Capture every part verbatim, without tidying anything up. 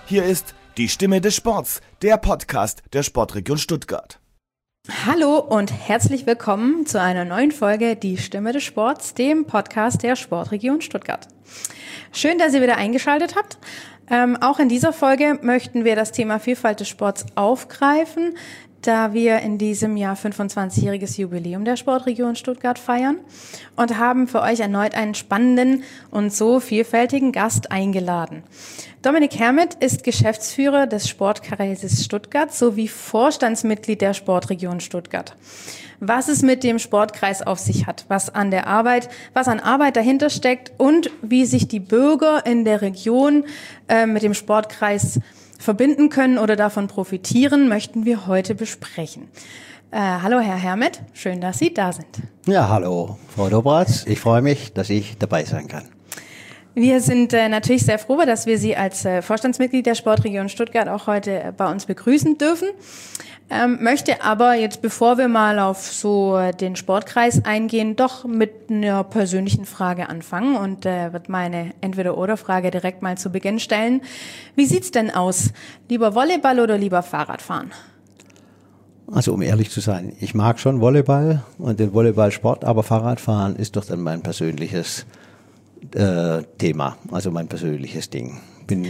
Hier ist die Stimme des Sports, der Podcast der Sportregion Stuttgart. Hallo und herzlich willkommen zu einer neuen Folge Die Stimme des Sports, dem Podcast der Sportregion Stuttgart. Schön, dass ihr wieder eingeschaltet habt. Ähm, auch in dieser Folge möchten wir das Thema Vielfalt des Sports aufgreifen, da wir in diesem Jahr fünfundzwanzigjähriges Jubiläum der Sportregion Stuttgart feiern und haben für euch erneut einen spannenden und so vielfältigen Gast eingeladen. Dominik Hermet ist Geschäftsführer des Sportkreises Stuttgart sowie Vorstandsmitglied der Sportregion Stuttgart. Was es mit dem Sportkreis auf sich hat, was an der Arbeit, was an Arbeit dahinter steckt und wie sich die Bürger in der Region äh, mit dem Sportkreis verbinden können oder davon profitieren, möchten wir heute besprechen. Äh, hallo Herr Hermet, schön, dass Sie da sind. Ja, hallo Frau Dobratz, ich freue mich, dass ich dabei sein kann. Wir sind äh, natürlich sehr froh, dass wir Sie als äh, Vorstandsmitglied der Sportregion Stuttgart auch heute äh, bei uns begrüßen dürfen. Ähm, möchte aber jetzt, bevor wir mal auf so äh, den Sportkreis eingehen, doch mit einer persönlichen Frage anfangen und äh, wird meine Entweder-oder-Frage direkt mal zu Beginn stellen. Wie sieht's denn aus? Lieber Volleyball oder lieber Fahrradfahren? Also um ehrlich zu sein, ich mag schon Volleyball und den Volleyballsport, aber Fahrradfahren ist doch dann mein persönliches äh, Thema, also mein persönliches Ding. Bin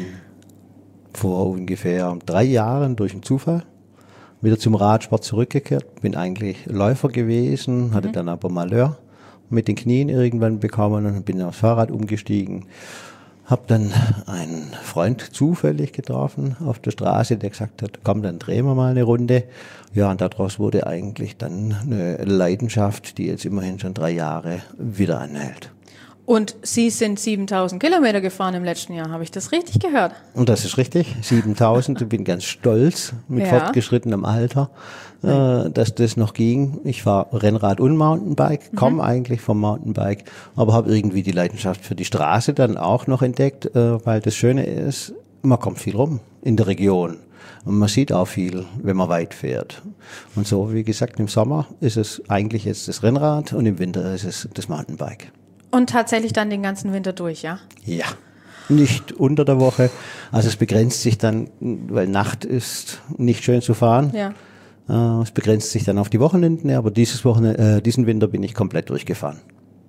vor ungefähr drei Jahren durch einen Zufall wieder zum Radsport zurückgekehrt, bin eigentlich Läufer gewesen, hatte mhm. dann aber Malheur mit den Knien irgendwann bekommen und bin aufs Fahrrad umgestiegen. Hab dann einen Freund zufällig getroffen auf der Straße, der gesagt hat, komm, dann drehen wir mal eine Runde. Ja, und daraus wurde eigentlich dann eine Leidenschaft, die jetzt immerhin schon drei Jahre wieder anhält. Und Sie sind siebentausend Kilometer gefahren im letzten Jahr, habe ich das richtig gehört? Und das ist richtig, siebentausend. Ich bin ganz stolz mit ja. fortgeschrittenem Alter, äh, dass das noch ging. Ich fahre Rennrad und Mountainbike, komme mhm. eigentlich vom Mountainbike, aber habe irgendwie die Leidenschaft für die Straße dann auch noch entdeckt, äh, weil das Schöne ist, man kommt viel rum in der Region. Und man sieht auch viel, wenn man weit fährt. Und so, wie gesagt, im Sommer ist es eigentlich jetzt das Rennrad und im Winter ist es das Mountainbike. Und tatsächlich dann den ganzen Winter durch, ja? Ja, nicht unter der Woche. Also es begrenzt sich dann, weil Nacht ist nicht schön zu fahren. Ja. Äh, es begrenzt sich dann auf die Wochenenden, aber dieses Wochenende, äh, diesen Winter bin ich komplett durchgefahren.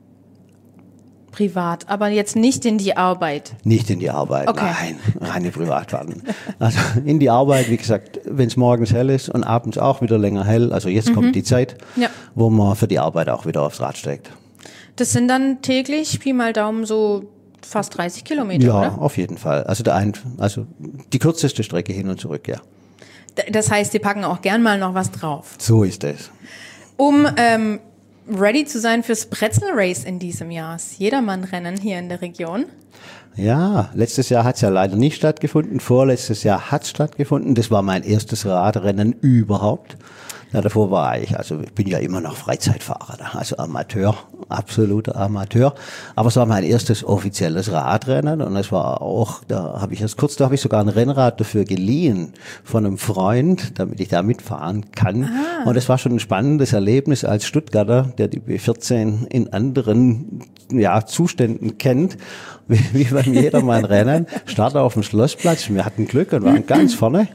Privat, aber jetzt nicht in die Arbeit? Nicht in die Arbeit, okay. Nein, keine Privatfahrten. Also in die Arbeit, wie gesagt, wenn es morgens hell ist und abends auch wieder länger hell, also jetzt mhm. kommt die Zeit, ja. wo man für die Arbeit auch wieder aufs Rad steigt. Das sind dann täglich, Pi mal Daumen, so fast dreißig Kilometer, ja, oder? Ja, auf jeden Fall. Also der ein, also die kürzeste Strecke hin und zurück, ja. Das heißt, Sie packen auch gern mal noch was drauf. So ist es. Um ähm, ready zu sein fürs Brezel Race in diesem Jahr, das Jedermann-Rennen hier in der Region. Ja, letztes Jahr hat es ja leider nicht stattgefunden. Vorletztes Jahr hat es stattgefunden. Das war mein erstes Radrennen überhaupt. Ja, davor war ich, also ich bin ja immer noch Freizeitfahrer, also Amateur, absoluter Amateur. Aber es war mein erstes offizielles Radrennen und es war auch, da habe ich erst kurz, da habe ich sogar ein Rennrad dafür geliehen von einem Freund, damit ich da mitfahren kann. Ah. Und es war schon ein spannendes Erlebnis als Stuttgarter, der die B vierzehn in anderen ja, Zuständen kennt, wie, wie beim Jedermann Rennen. Start auf dem Schlossplatz, wir hatten Glück und waren ganz vorne.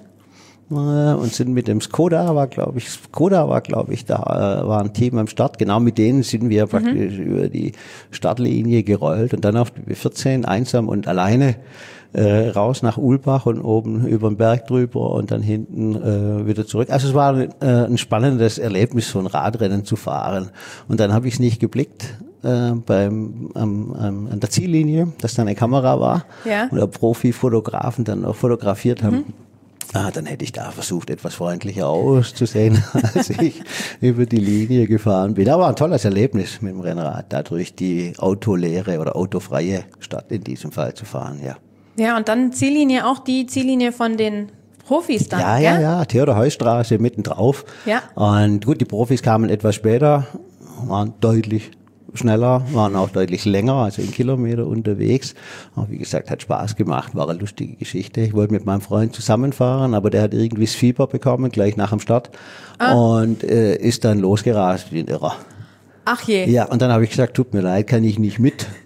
Und sind mit dem Skoda, war glaube ich, Skoda war glaube ich, da war ein Team am Start, genau mit denen sind wir praktisch mhm. über die Startlinie gerollt und dann auf die B vierzehn einsam und alleine äh, raus nach Ulbach und oben über den Berg drüber und dann hinten äh, wieder zurück. Also es war äh, ein spannendes Erlebnis, so ein Radrennen zu fahren. Und dann habe ich es nicht geblickt. Äh, beim am, am, an der Ziellinie, dass da eine Kamera war ja. und der Profi-Fotografen dann auch fotografiert haben. Mhm. Ah, dann hätte ich da versucht, etwas freundlicher auszusehen, als ich über die Linie gefahren bin. Aber ein tolles Erlebnis mit dem Rennrad, da durch die autoleere oder autofreie Stadt in diesem Fall zu fahren, ja. Ja, und dann Ziellinie, auch die Ziellinie von den Profis dann, Ja, ja, ja, Theodor-Heuss-Straße mittendrauf. Ja. Und gut, die Profis kamen etwas später, waren deutlich schneller, waren auch deutlich länger, also in Kilometer unterwegs. Aber wie gesagt, hat Spaß gemacht, war eine lustige Geschichte. Ich wollte mit meinem Freund zusammenfahren, aber der hat irgendwie das Fieber bekommen, gleich nach dem Start. Ah. Und äh, ist dann losgerast wie ein Irrer. Ach je. Ja, und dann habe ich gesagt, tut mir leid, kann ich nicht mit.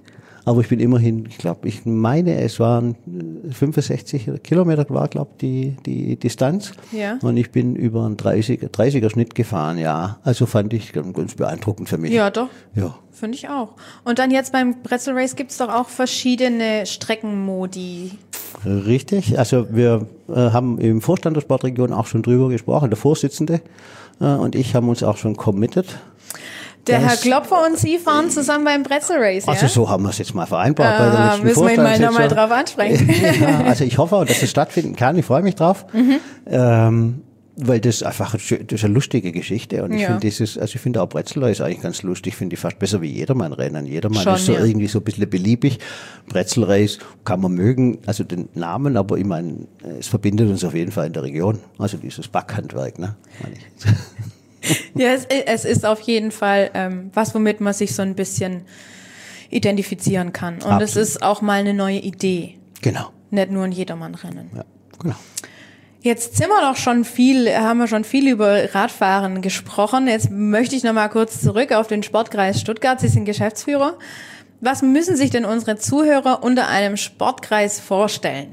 aber ich bin immerhin, ich glaube, ich meine, es waren fünfundsechzig Kilometer war, glaube ich, die, die Distanz. Ja. Und ich bin über einen dreißiger, dreißiger Schnitt gefahren, ja. Also fand ich ganz beeindruckend für mich. Ja, doch. Ja. Finde ich auch. Und dann jetzt beim Pretzel Race gibt's doch auch verschiedene Streckenmodi. Richtig. Also wir äh, haben im Vorstand der Sportregion auch schon drüber gesprochen. Der Vorsitzende äh, und ich haben uns auch schon committed. Der Herr Klopfer und Sie fahren zusammen beim Pretzel Race, ja? Also so haben wir es jetzt mal vereinbart. Ah, bei der letzten müssen wir ihn mal Vorstandssitzung. nochmal drauf ansprechen. Ja, also ich hoffe auch, dass es stattfinden kann. Ich freue mich drauf. Mhm. Ähm, Weil das einfach, das ist eine lustige Geschichte und ich Ja. finde dieses, also ich finde auch Bretzler ist eigentlich ganz lustig, finde ich fast besser wie Jedermann-Rennen. Jedermann Schon, ist so ja. irgendwie so ein bisschen beliebig. Brezel-Race kann man mögen, also den Namen, aber ich meine, es verbindet uns auf jeden Fall in der Region. Also dieses Backhandwerk, ne? Meine ich. Ja, es, es ist auf jeden Fall ähm, was, womit man sich so ein bisschen identifizieren kann. Und Absolut. es ist auch mal eine neue Idee. Genau. Nicht nur ein Jedermann-Rennen. Ja, genau. Jetzt sind wir doch schon viel, haben wir schon viel über Radfahren gesprochen. Jetzt möchte ich noch mal kurz zurück auf den Sportkreis Stuttgart. Sie sind Geschäftsführer. Was müssen sich denn unsere Zuhörer unter einem Sportkreis vorstellen?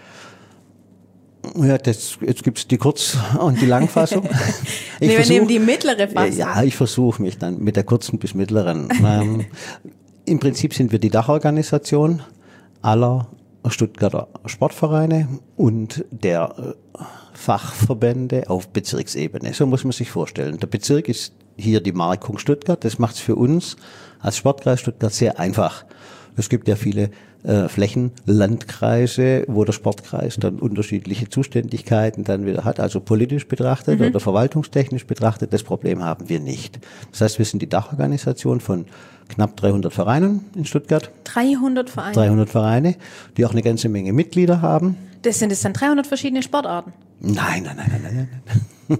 Ja, das, jetzt gibt's die Kurz- und die Langfassung. Ich Nee, wir versuch- nehmen die mittlere Fassung. Ja, ich versuche mich dann mit der kurzen bis mittleren. ähm, Im Prinzip sind wir die Dachorganisation aller Stuttgarter Sportvereine und der äh, Fachverbände auf Bezirksebene. So muss man sich vorstellen. Der Bezirk ist hier die Markung Stuttgart. Das macht es für uns als Sportkreis Stuttgart sehr einfach. Es gibt ja viele äh, Flächenlandkreise, wo der Sportkreis dann unterschiedliche Zuständigkeiten dann wieder hat, also politisch betrachtet Mhm. oder verwaltungstechnisch betrachtet. Das Problem haben wir nicht. Das heißt, wir sind die Dachorganisation von knapp dreihundert Vereinen in Stuttgart. dreihundert Vereine. dreihundert Vereine, die auch eine ganze Menge Mitglieder haben. Das sind es dann dreihundert verschiedene Sportarten. Nein, nein, nein, nein, nein. nein.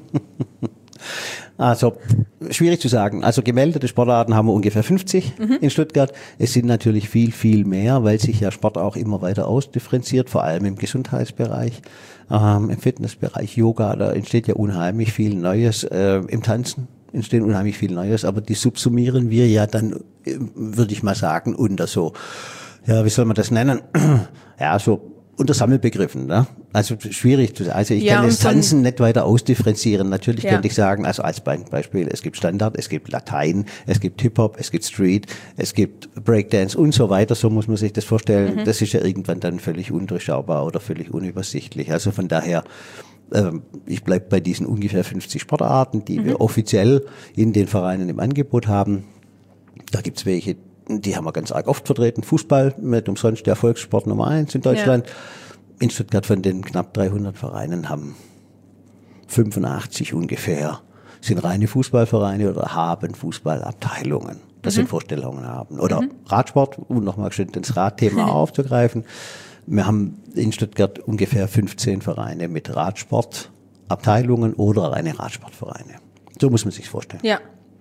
Also, schwierig zu sagen. Also gemeldete Sportarten haben wir ungefähr fünfzig mhm. in Stuttgart. Es sind natürlich viel, viel mehr, weil sich ja Sport auch immer weiter ausdifferenziert, vor allem im Gesundheitsbereich, ähm, im Fitnessbereich, Yoga, da entsteht ja unheimlich viel Neues, äh, im Tanzen entsteht unheimlich viel Neues, aber die subsumieren wir ja dann, äh, würde ich mal sagen, unter so, ja, wie soll man das nennen? Ja, so unter Sammelbegriffen, ne? Also schwierig zu sagen. Also ich Ja, kann das und von- Tanzen nicht weiter ausdifferenzieren. Natürlich Ja. könnte ich sagen, also als Be- Beispiel, es gibt Standard, es gibt Latein, es gibt Hip-Hop, es gibt Street, es gibt Breakdance und so weiter. So muss man sich das vorstellen. Mhm. Das ist ja irgendwann dann völlig undurchschaubar oder völlig unübersichtlich. Also von daher, ähm, ich bleib bei diesen ungefähr fünfzig Sportarten, die Mhm. wir offiziell in den Vereinen im Angebot haben. Da gibt's welche, die haben wir ganz arg oft vertreten. Fußball, mit umsonst der Volkssport Nummer eins in Deutschland. Ja. In Stuttgart von den knapp dreihundert Vereinen haben fünfundachtzig ungefähr sind reine Fußballvereine oder haben Fußballabteilungen. Das Mhm. sind Vorstellungen haben. Oder mhm. Radsport, um nochmal schön das Radthema aufzugreifen. Wir haben in Stuttgart ungefähr fünfzehn Vereine mit Radsportabteilungen oder reine Radsportvereine. So muss man sich vorstellen. Ja.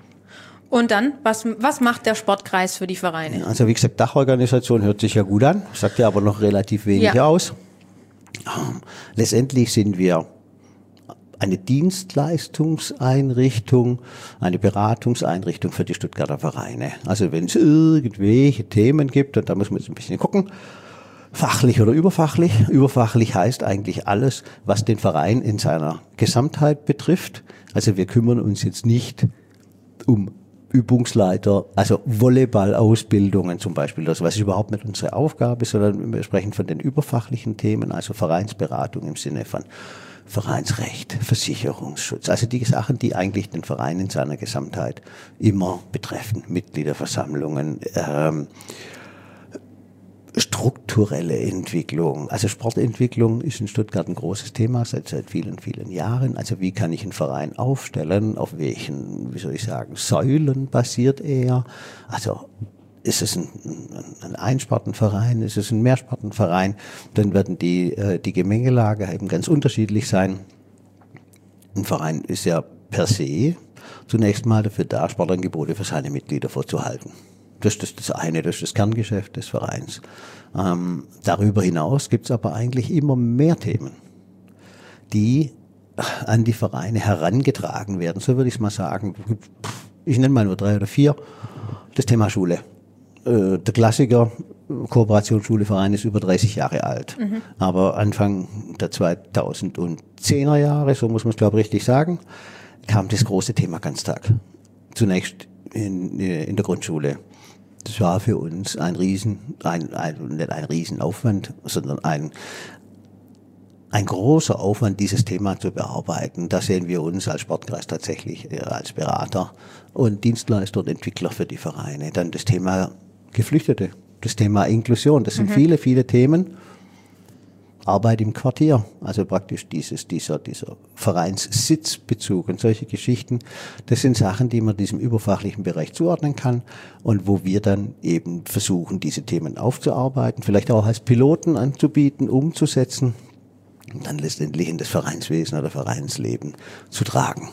Und dann, was, was macht der Sportkreis für die Vereine? Also wie gesagt, Dachorganisation hört sich ja gut an, sagt ja aber noch relativ wenig Ja. aus. Letztendlich sind wir eine Dienstleistungseinrichtung, eine Beratungseinrichtung für die Stuttgarter Vereine. Also wenn es irgendwelche Themen gibt, und da muss man jetzt ein bisschen gucken, fachlich oder überfachlich. Überfachlich heißt eigentlich alles, was den Verein in seiner Gesamtheit betrifft. Also wir kümmern uns jetzt nicht um Übungsleiter, also Volleyball-Ausbildungen zum Beispiel, das was überhaupt nicht unsere Aufgabe, sondern wir sprechen von den überfachlichen Themen, also Vereinsberatung im Sinne von Vereinsrecht, Versicherungsschutz, also die Sachen, die eigentlich den Verein in seiner Gesamtheit immer betreffen, Mitgliederversammlungen, ähm, strukturelle Entwicklung, also Sportentwicklung ist in Stuttgart ein großes Thema seit seit vielen, vielen Jahren. Also wie kann ich einen Verein aufstellen, auf welchen, wie soll ich sagen, Säulen basiert er? Also ist es ein, ein Einspartenverein, ist es ein Mehrspartenverein? Dann werden die äh, die Gemengelage eben ganz unterschiedlich sein. Ein Verein ist ja per se zunächst mal dafür da, Sportangebote für seine Mitglieder vorzuhalten. Das ist das eine, das ist das Kerngeschäft des Vereins. Ähm, darüber hinaus gibt es aber eigentlich immer mehr Themen, die an die Vereine herangetragen werden. So würde ich es mal sagen. Ich nenne mal nur drei oder vier. Das Thema Schule. Äh, der Klassiker, Kooperationsschule Verein ist über dreißig Jahre alt. Mhm. Aber Anfang der zweitausendzehner Jahre, so muss man es glaube ich richtig sagen, kam das große Thema Ganztag. Zunächst in, in der Grundschule. Das war für uns ein Riesen, ein, ein, nicht ein Riesenaufwand, sondern ein, ein großer Aufwand, dieses Thema zu bearbeiten. Da sehen wir uns als Sportkreis tatsächlich als Berater und Dienstleister und Entwickler für die Vereine. Dann das Thema Geflüchtete, das Thema Inklusion, das sind mhm. viele, viele Themen. Arbeit im Quartier, also praktisch dieses, dieser, dieser Vereinssitzbezug und solche Geschichten, das sind Sachen, die man diesem überfachlichen Bereich zuordnen kann und wo wir dann eben versuchen, diese Themen aufzuarbeiten, vielleicht auch als Piloten anzubieten, umzusetzen und dann letztendlich in das Vereinswesen oder Vereinsleben zu tragen.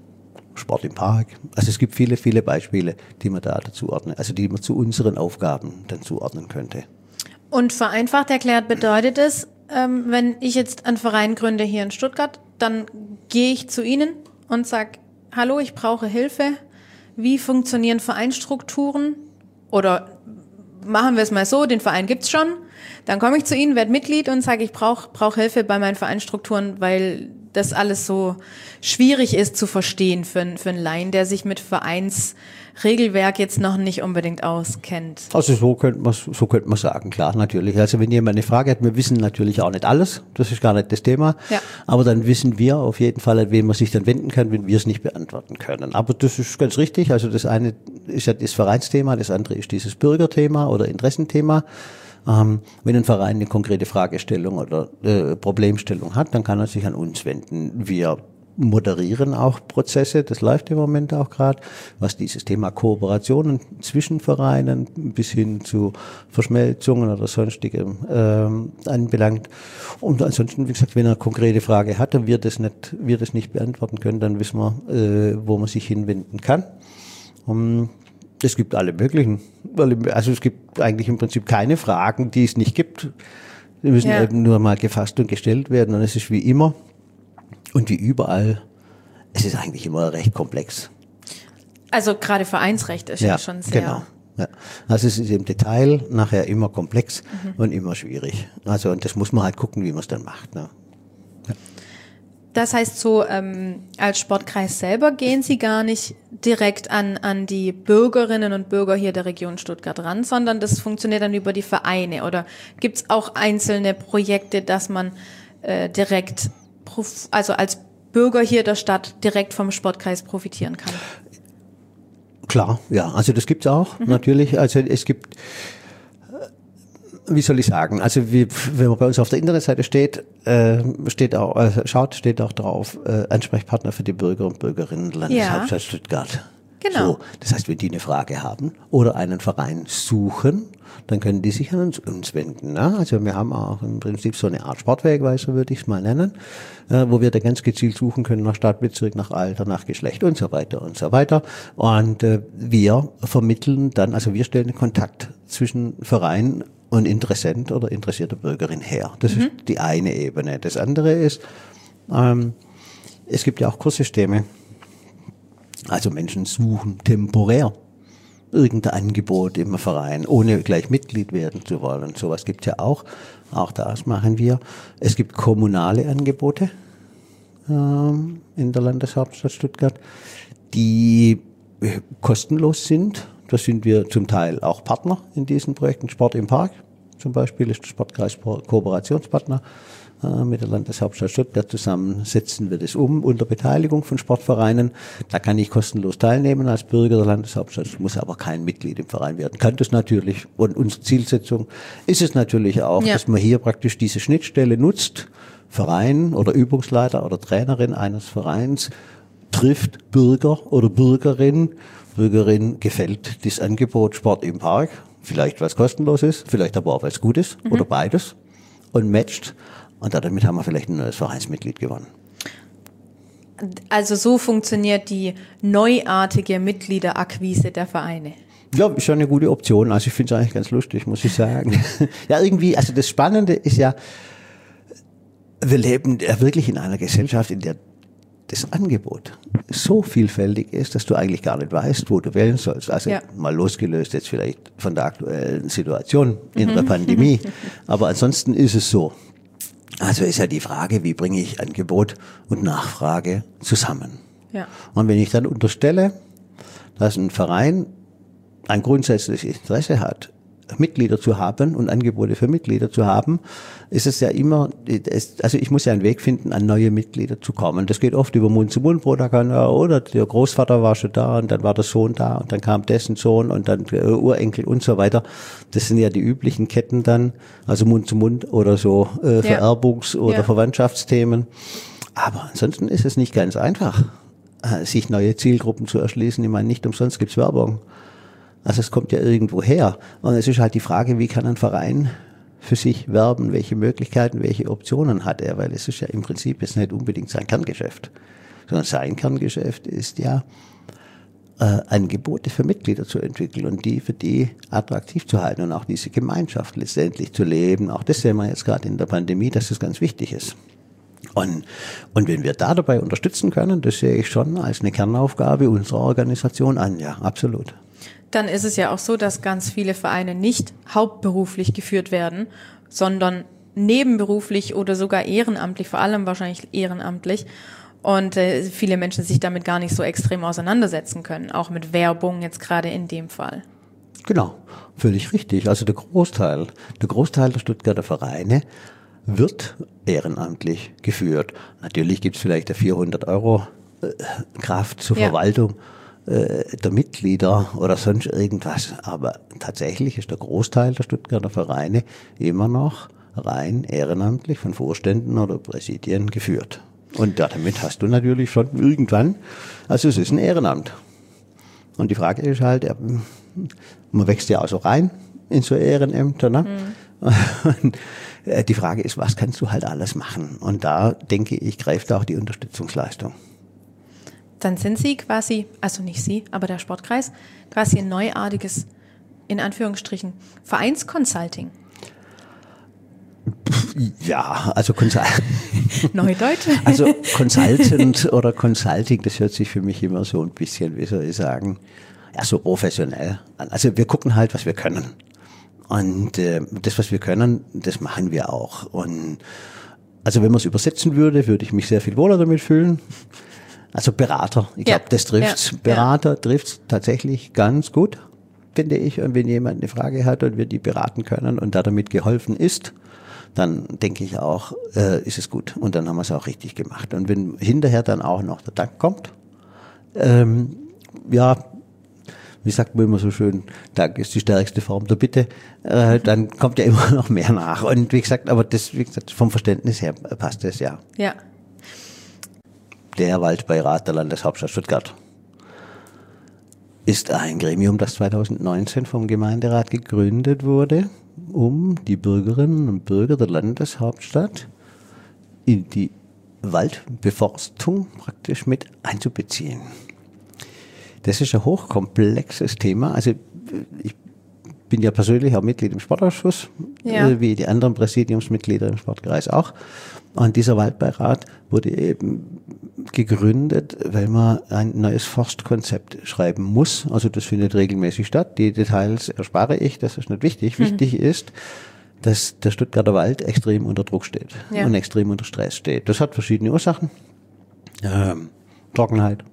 Sport im Park, also es gibt viele, viele Beispiele, die man da dazu ordnen, also die man zu unseren Aufgaben dann zuordnen könnte. Und vereinfacht erklärt bedeutet es, ähm, wenn ich jetzt einen Verein gründe hier in Stuttgart, dann gehe ich zu Ihnen und sage, hallo, ich brauche Hilfe. Wie funktionieren Vereinsstrukturen? Oder machen wir es mal so, den Verein gibt's schon. Dann komme ich zu Ihnen, werde Mitglied und sage, ich brauche brauch Hilfe bei meinen Vereinsstrukturen, weil das alles so schwierig ist zu verstehen für, für einen Laien, der sich mit Vereinsregelwerk jetzt noch nicht unbedingt auskennt. Also so könnte man so könnte man sagen, klar, natürlich. Also wenn jemand eine Frage hat, wir wissen natürlich auch nicht alles, das ist gar nicht das Thema, ja. Aber dann wissen wir auf jeden Fall, an wen man sich dann wenden kann, wenn wir es nicht beantworten können. Aber das ist ganz richtig, also das eine ist ja das Vereinsthema, das andere ist dieses Bürgerthema oder Interessenthema. Ähm, wenn ein Verein eine konkrete Fragestellung oder äh, Problemstellung hat, dann kann er sich an uns wenden. Wir moderieren auch Prozesse, das läuft im Moment auch gerade, was dieses Thema Kooperationen zwischen Vereinen bis hin zu Verschmelzungen oder sonstigem ähm, anbelangt. Und ansonsten, wie gesagt, wenn er eine konkrete Frage hat und wir das nicht, wir das nicht beantworten können, dann wissen wir, äh, wo man sich hinwenden kann. Um, Es gibt alle möglichen, also es gibt eigentlich im Prinzip keine Fragen, die es nicht gibt. Die müssen ja. eben nur mal gefasst und gestellt werden und es ist wie immer und wie überall, es ist eigentlich immer recht komplex. Also gerade Vereinsrecht ist ja, ja schon sehr... Genau. Ja. Also es ist im Detail nachher immer komplex mhm. und immer schwierig. Also und das muss man halt gucken, wie man es dann macht. Ne? Ja. Das heißt so, ähm, als Sportkreis selber gehen Sie gar nicht direkt an, an die Bürgerinnen und Bürger hier der Region Stuttgart ran, sondern das funktioniert dann über die Vereine. Oder gibt es auch einzelne Projekte, dass man äh, direkt, also als Bürger hier der Stadt direkt vom Sportkreis profitieren kann? Klar, ja, also das gibt's auch, mhm. natürlich. Also es gibt... Wie soll ich sagen? Also wie, wenn man bei uns auf der Internetseite steht, äh, steht auch, äh, schaut, steht auch drauf, äh, Ansprechpartner für die Bürger und Bürgerinnen der Landeshauptstadt ja. Stuttgart. Genau. So, das heißt, wenn die eine Frage haben oder einen Verein suchen, dann können die sich an uns, uns wenden. Ne? Also wir haben auch im Prinzip so eine Art Sportwegweiser, würde ich es mal nennen, äh, wo wir da ganz gezielt suchen können nach Stadtbezirk, nach Alter, nach Geschlecht und so weiter und so weiter. Und äh, wir vermitteln dann, also wir stellen den Kontakt zwischen Verein und Interessent oder interessierte Bürgerin her. Das mhm. ist die eine Ebene. Das andere ist, ähm, es gibt ja auch Kurssysteme. Also Menschen suchen temporär irgendein Angebot im Verein, ohne gleich Mitglied werden zu wollen. Sowas gibt es ja auch. Auch das machen wir. Es gibt kommunale Angebote ähm, in der Landeshauptstadt Stuttgart, die äh, kostenlos sind. Da sind wir zum Teil auch Partner in diesen Projekten. Sport im Park zum Beispiel ist der Sportkreis Kooperationspartner äh, mit der Landeshauptstadt Stuttgart. Zusammen setzen wir das um unter Beteiligung von Sportvereinen. Da kann ich kostenlos teilnehmen als Bürger der Landeshauptstadt. Ich muss aber kein Mitglied im Verein werden. Kann das natürlich. Und unsere Zielsetzung ist es natürlich auch, ja. dass man hier praktisch diese Schnittstelle nutzt. Verein oder Übungsleiter oder Trainerin eines Vereins trifft Bürger oder Bürgerin. Bürgerin gefällt das Angebot Sport im Park, vielleicht weil es kostenlos ist, vielleicht aber auch weil es gut ist mhm. oder beides und matcht und damit haben wir vielleicht ein neues Vereinsmitglied gewonnen. Also so funktioniert die neuartige Mitgliederakquise der Vereine. Ja, ist schon eine gute Option, also ich finde es eigentlich ganz lustig, muss ich sagen. Ja, irgendwie, also das Spannende ist ja, wir leben ja wirklich in einer Gesellschaft, in der das Angebot so vielfältig ist, dass du eigentlich gar nicht weißt, wo du wählen sollst. Also ja. mal losgelöst jetzt vielleicht von der aktuellen Situation in mhm. der Pandemie. Aber ansonsten ist es so. Also ist ja die Frage, wie bringe ich Angebot und Nachfrage zusammen? Ja. Und wenn ich dann unterstelle, dass ein Verein ein grundsätzliches Interesse hat, Mitglieder zu haben und Angebote für Mitglieder zu haben, ist es ja immer, also ich muss ja einen Weg finden, an neue Mitglieder zu kommen. Das geht oft über Mund-zu-Mund-Propaganda, oder der Großvater war schon da und dann war der Sohn da und dann kam dessen Sohn und dann Urenkel und so weiter. Das sind ja die üblichen Ketten dann, also Mund-zu-Mund oder so äh, Vererbungs- oder ja. Verwandtschaftsthemen. Aber ansonsten ist es nicht ganz einfach, sich neue Zielgruppen zu erschließen. Ich meine, nicht umsonst gibt's Werbung. Also es kommt ja irgendwo her. Und es ist halt die Frage, wie kann ein Verein für sich werben, welche Möglichkeiten, welche Optionen hat er, weil es ist ja im Prinzip jetzt nicht unbedingt sein Kerngeschäft, sondern sein Kerngeschäft ist ja, äh, Angebote für Mitglieder zu entwickeln und die für die attraktiv zu halten und auch diese Gemeinschaft letztendlich zu leben. Auch das sehen wir jetzt gerade in der Pandemie, dass das ganz wichtig ist. Und, und wenn wir da dabei unterstützen können, das sehe ich schon als eine Kernaufgabe unserer Organisation an, ja, absolut. Dann ist es ja auch so, dass ganz viele Vereine nicht hauptberuflich geführt werden, sondern nebenberuflich oder sogar ehrenamtlich, vor allem wahrscheinlich ehrenamtlich. Und äh, viele Menschen sich damit gar nicht so extrem auseinandersetzen können, auch mit Werbung jetzt gerade in dem Fall. Genau, völlig richtig. Also der Großteil, der Großteil der Stuttgarter Vereine wird ehrenamtlich geführt. Natürlich gibt es vielleicht eine vierhundert Euro äh, Kraft zur ja. Verwaltung der Mitglieder oder sonst irgendwas. Aber tatsächlich ist der Großteil der Stuttgarter Vereine immer noch rein ehrenamtlich von Vorständen oder Präsidien geführt. Und damit hast du natürlich schon irgendwann, also es ist ein Ehrenamt. Und die Frage ist halt, man wächst ja auch so rein in so Ehrenämter, ne? Mhm. Und die Frage ist, was kannst du halt alles machen? Und da denke ich, greift auch die Unterstützungsleistung. Dann sind Sie quasi, also nicht Sie, aber der Sportkreis, quasi ein neuartiges, in Anführungsstrichen, Vereinsconsulting. Ja, also Consulting. Neudeutsch? Also Consultant oder Consulting, das hört sich für mich immer so ein bisschen, wie soll ich sagen, ja, so professionell an. Also wir gucken halt, was wir können. Und äh, das, was wir können, das machen wir auch. Und also wenn man es übersetzen würde, würde ich mich sehr viel wohler damit fühlen. Also Berater, ich glaube, ja. das trifft's. Ja. Berater ja. trifft's tatsächlich ganz gut, finde ich. Und wenn jemand eine Frage hat und wir die beraten können und da damit geholfen ist, dann denke ich auch, äh, ist es gut. Und dann haben wir es auch richtig gemacht. Und wenn hinterher dann auch noch der Dank kommt, ähm, ja, wie sagt man immer so schön, Dank ist die stärkste Form der Bitte, äh, dann kommt ja immer noch mehr nach. Und wie gesagt, aber das, wie gesagt, vom Verständnis her passt das ja. Ja. Der Waldbeirat der Landeshauptstadt Stuttgart ist ein Gremium, das zweitausendneunzehn vom Gemeinderat gegründet wurde, um die Bürgerinnen und Bürger der Landeshauptstadt in die Waldbeforstung praktisch mit einzubeziehen. Das ist ein hochkomplexes Thema. Also ich bin ja persönlich auch Mitglied im Sportausschuss, ja. wie die anderen Präsidiumsmitglieder im Sportkreis auch. Und dieser Waldbeirat wurde eben gegründet, weil man ein neues Forstkonzept schreiben muss. Also das findet regelmäßig statt. Die Details erspare ich, das ist nicht wichtig. Mhm. Wichtig ist, dass der Stuttgarter Wald extrem unter Druck steht ja. und extrem unter Stress steht. Das hat verschiedene Ursachen. Ähm, Trockenheit,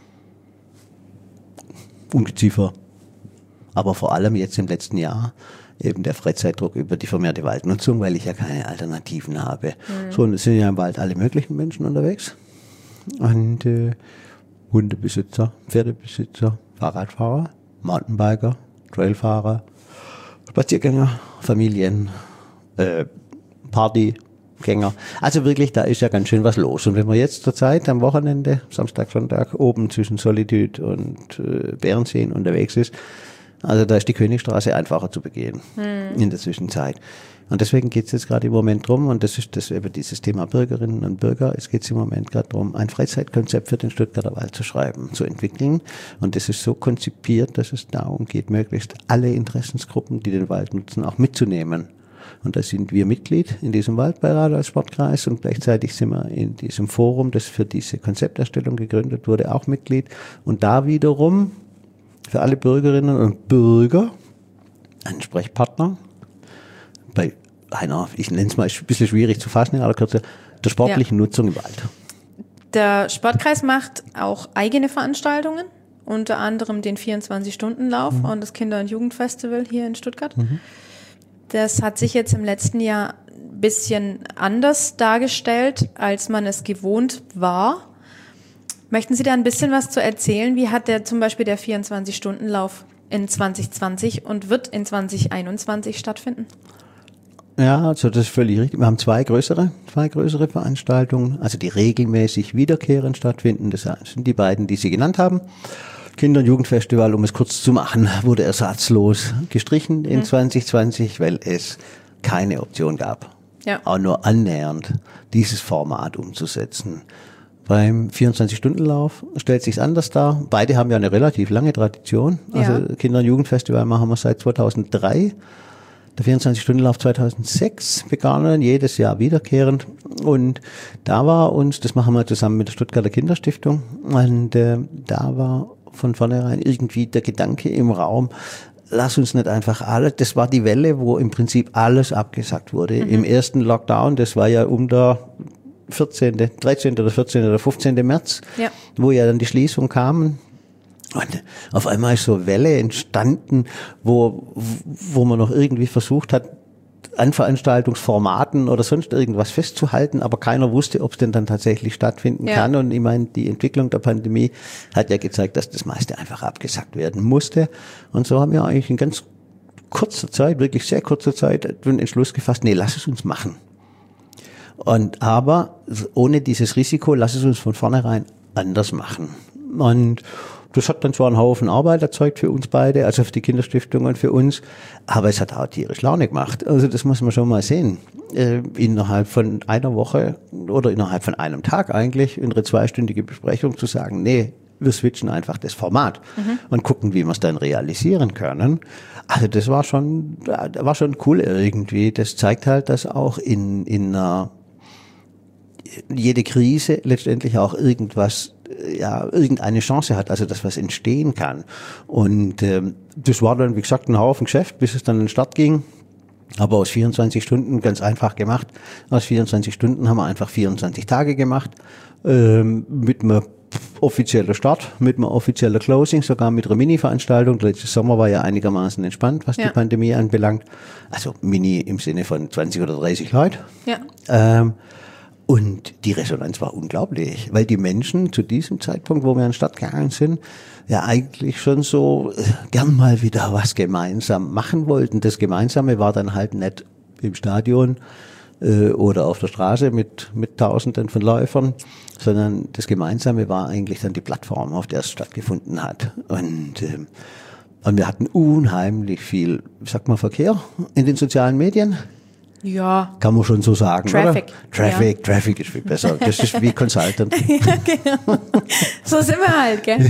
Ungeziefer, aber vor allem jetzt im letzten Jahr eben der Freizeitdruck über die vermehrte Waldnutzung, weil ich ja keine Alternativen habe. Mhm. So, und es sind ja im Wald alle möglichen Menschen unterwegs. Und äh, Hundebesitzer, Pferdebesitzer, Fahrradfahrer, Mountainbiker, Trailfahrer, Spaziergänger, Familien, äh, Partygänger. Also wirklich, da ist ja ganz schön was los. Und wenn man jetzt zur Zeit am Wochenende, Samstag, Sonntag, oben zwischen Solitude und äh, Bärenseen unterwegs ist, also da ist die Königstraße einfacher zu begehen hm. in der Zwischenzeit. Und deswegen geht es jetzt gerade im Moment drum, und das ist das eben dieses Thema Bürgerinnen und Bürger, es geht im Moment gerade darum, ein Freizeitkonzept für den Stuttgarter Wald zu schreiben, zu entwickeln. Und das ist so konzipiert, dass es darum geht, möglichst alle Interessensgruppen, die den Wald nutzen, auch mitzunehmen. Und da sind wir Mitglied in diesem Waldbeirat als Sportkreis und gleichzeitig sind wir in diesem Forum, das für diese Konzepterstellung gegründet wurde, auch Mitglied. Und da wiederum für alle Bürgerinnen und Bürger einen Sprechpartner bei einer, ich nenne es mal ein bisschen schwierig zu fassen in aller Kürze, der sportlichen ja. Nutzung im Wald. Der Sportkreis macht auch eigene Veranstaltungen, unter anderem den vierundzwanzig-Stunden-Lauf mhm. und das Kinder- und Jugendfestival hier in Stuttgart. Mhm. Das hat sich jetzt im letzten Jahr ein bisschen anders dargestellt, als man es gewohnt war. Möchten Sie da ein bisschen was zu erzählen? Wie hat der zum Beispiel der vierundzwanzig-Stunden-Lauf in zwanzig zwanzig und wird in zwanzig einundzwanzig stattfinden? Ja, also das ist völlig richtig. Wir haben zwei größere, zwei größere Veranstaltungen, also die regelmäßig wiederkehrend stattfinden. Das sind die beiden, die Sie genannt haben. Kinder- und Jugendfestival, um es kurz zu machen, wurde ersatzlos gestrichen in mhm. zwanzig zwanzig, weil es keine Option gab, ja. auch nur annähernd dieses Format umzusetzen. Beim vierundzwanzig-Stunden-Lauf stellt sich's anders dar. Beide haben ja eine relativ lange Tradition. Also ja. Kinder- und Jugendfestival machen wir seit zweitausenddrei. Der vierundzwanzig-Stunden-Lauf zweitausendsechs begann, jedes Jahr wiederkehrend. Und da war uns, das machen wir zusammen mit der Stuttgarter Kinderstiftung, und äh, da war von vornherein irgendwie der Gedanke im Raum, lass uns nicht einfach alles, das war die Welle, wo im Prinzip alles abgesagt wurde. Mhm. Im ersten Lockdown, das war ja um der vierzehnten, dreizehnten oder vierzehnten oder fünfzehnten März, ja. wo ja dann die Schließung kam. Und auf einmal ist so eine Welle entstanden, wo, wo man noch irgendwie versucht hat, an Veranstaltungsformaten oder sonst irgendwas festzuhalten, aber keiner wusste, ob es denn dann tatsächlich stattfinden ja. kann. Und ich meine, die Entwicklung der Pandemie hat ja gezeigt, dass das meiste einfach abgesagt werden musste. Und so haben wir eigentlich in ganz kurzer Zeit, wirklich sehr kurzer Zeit, den Entschluss gefasst, nee, lass es uns machen. Und aber ohne dieses Risiko, lass es uns von vornherein anders machen. Und das hat dann zwar einen Haufen Arbeit erzeugt für uns beide, also für die Kinderstiftung und für uns, aber es hat auch tierisch Laune gemacht. Also das muss man schon mal sehen. Äh, innerhalb von einer Woche oder innerhalb von einem Tag eigentlich in eine zweistündige Besprechung zu sagen, nee, wir switchen einfach das Format mhm. und gucken, wie wir es dann realisieren können. Also das war schon, war schon cool irgendwie. Das zeigt halt, dass auch in, in einer, jede Krise letztendlich auch irgendwas, ja, irgendeine Chance hat, also dass was entstehen kann. Und ähm, das war dann, wie gesagt, ein Haufen Geschäft, bis es dann in den Start ging. Aber aus vierundzwanzig Stunden ganz einfach gemacht. Aus vierundzwanzig Stunden haben wir einfach vierundzwanzig Tage gemacht, ähm, mit einem offiziellen Start, mit einem offiziellen Closing, sogar mit einer Mini-Veranstaltung. Letztes Sommer war ja einigermaßen entspannt, was ja. die Pandemie anbelangt. Also Mini im Sinne von zwanzig oder dreißig Leute. Ja. Ähm, Und die Resonanz war unglaublich, weil die Menschen zu diesem Zeitpunkt, wo wir an den Start gegangen sind, ja eigentlich schon so gern mal wieder was gemeinsam machen wollten. Das Gemeinsame war dann halt nicht im Stadion äh, oder auf der Straße mit mit Tausenden von Läufern, sondern das Gemeinsame war eigentlich dann die Plattform, auf der es stattgefunden hat. Und äh, und wir hatten unheimlich viel, sag mal, Verkehr in den sozialen Medien. Ja. Kann man schon so sagen, Traffic. oder? Traffic, ja. Traffic ist viel besser. Das ist wie Consultant. Ja, genau. So sind wir halt, gell?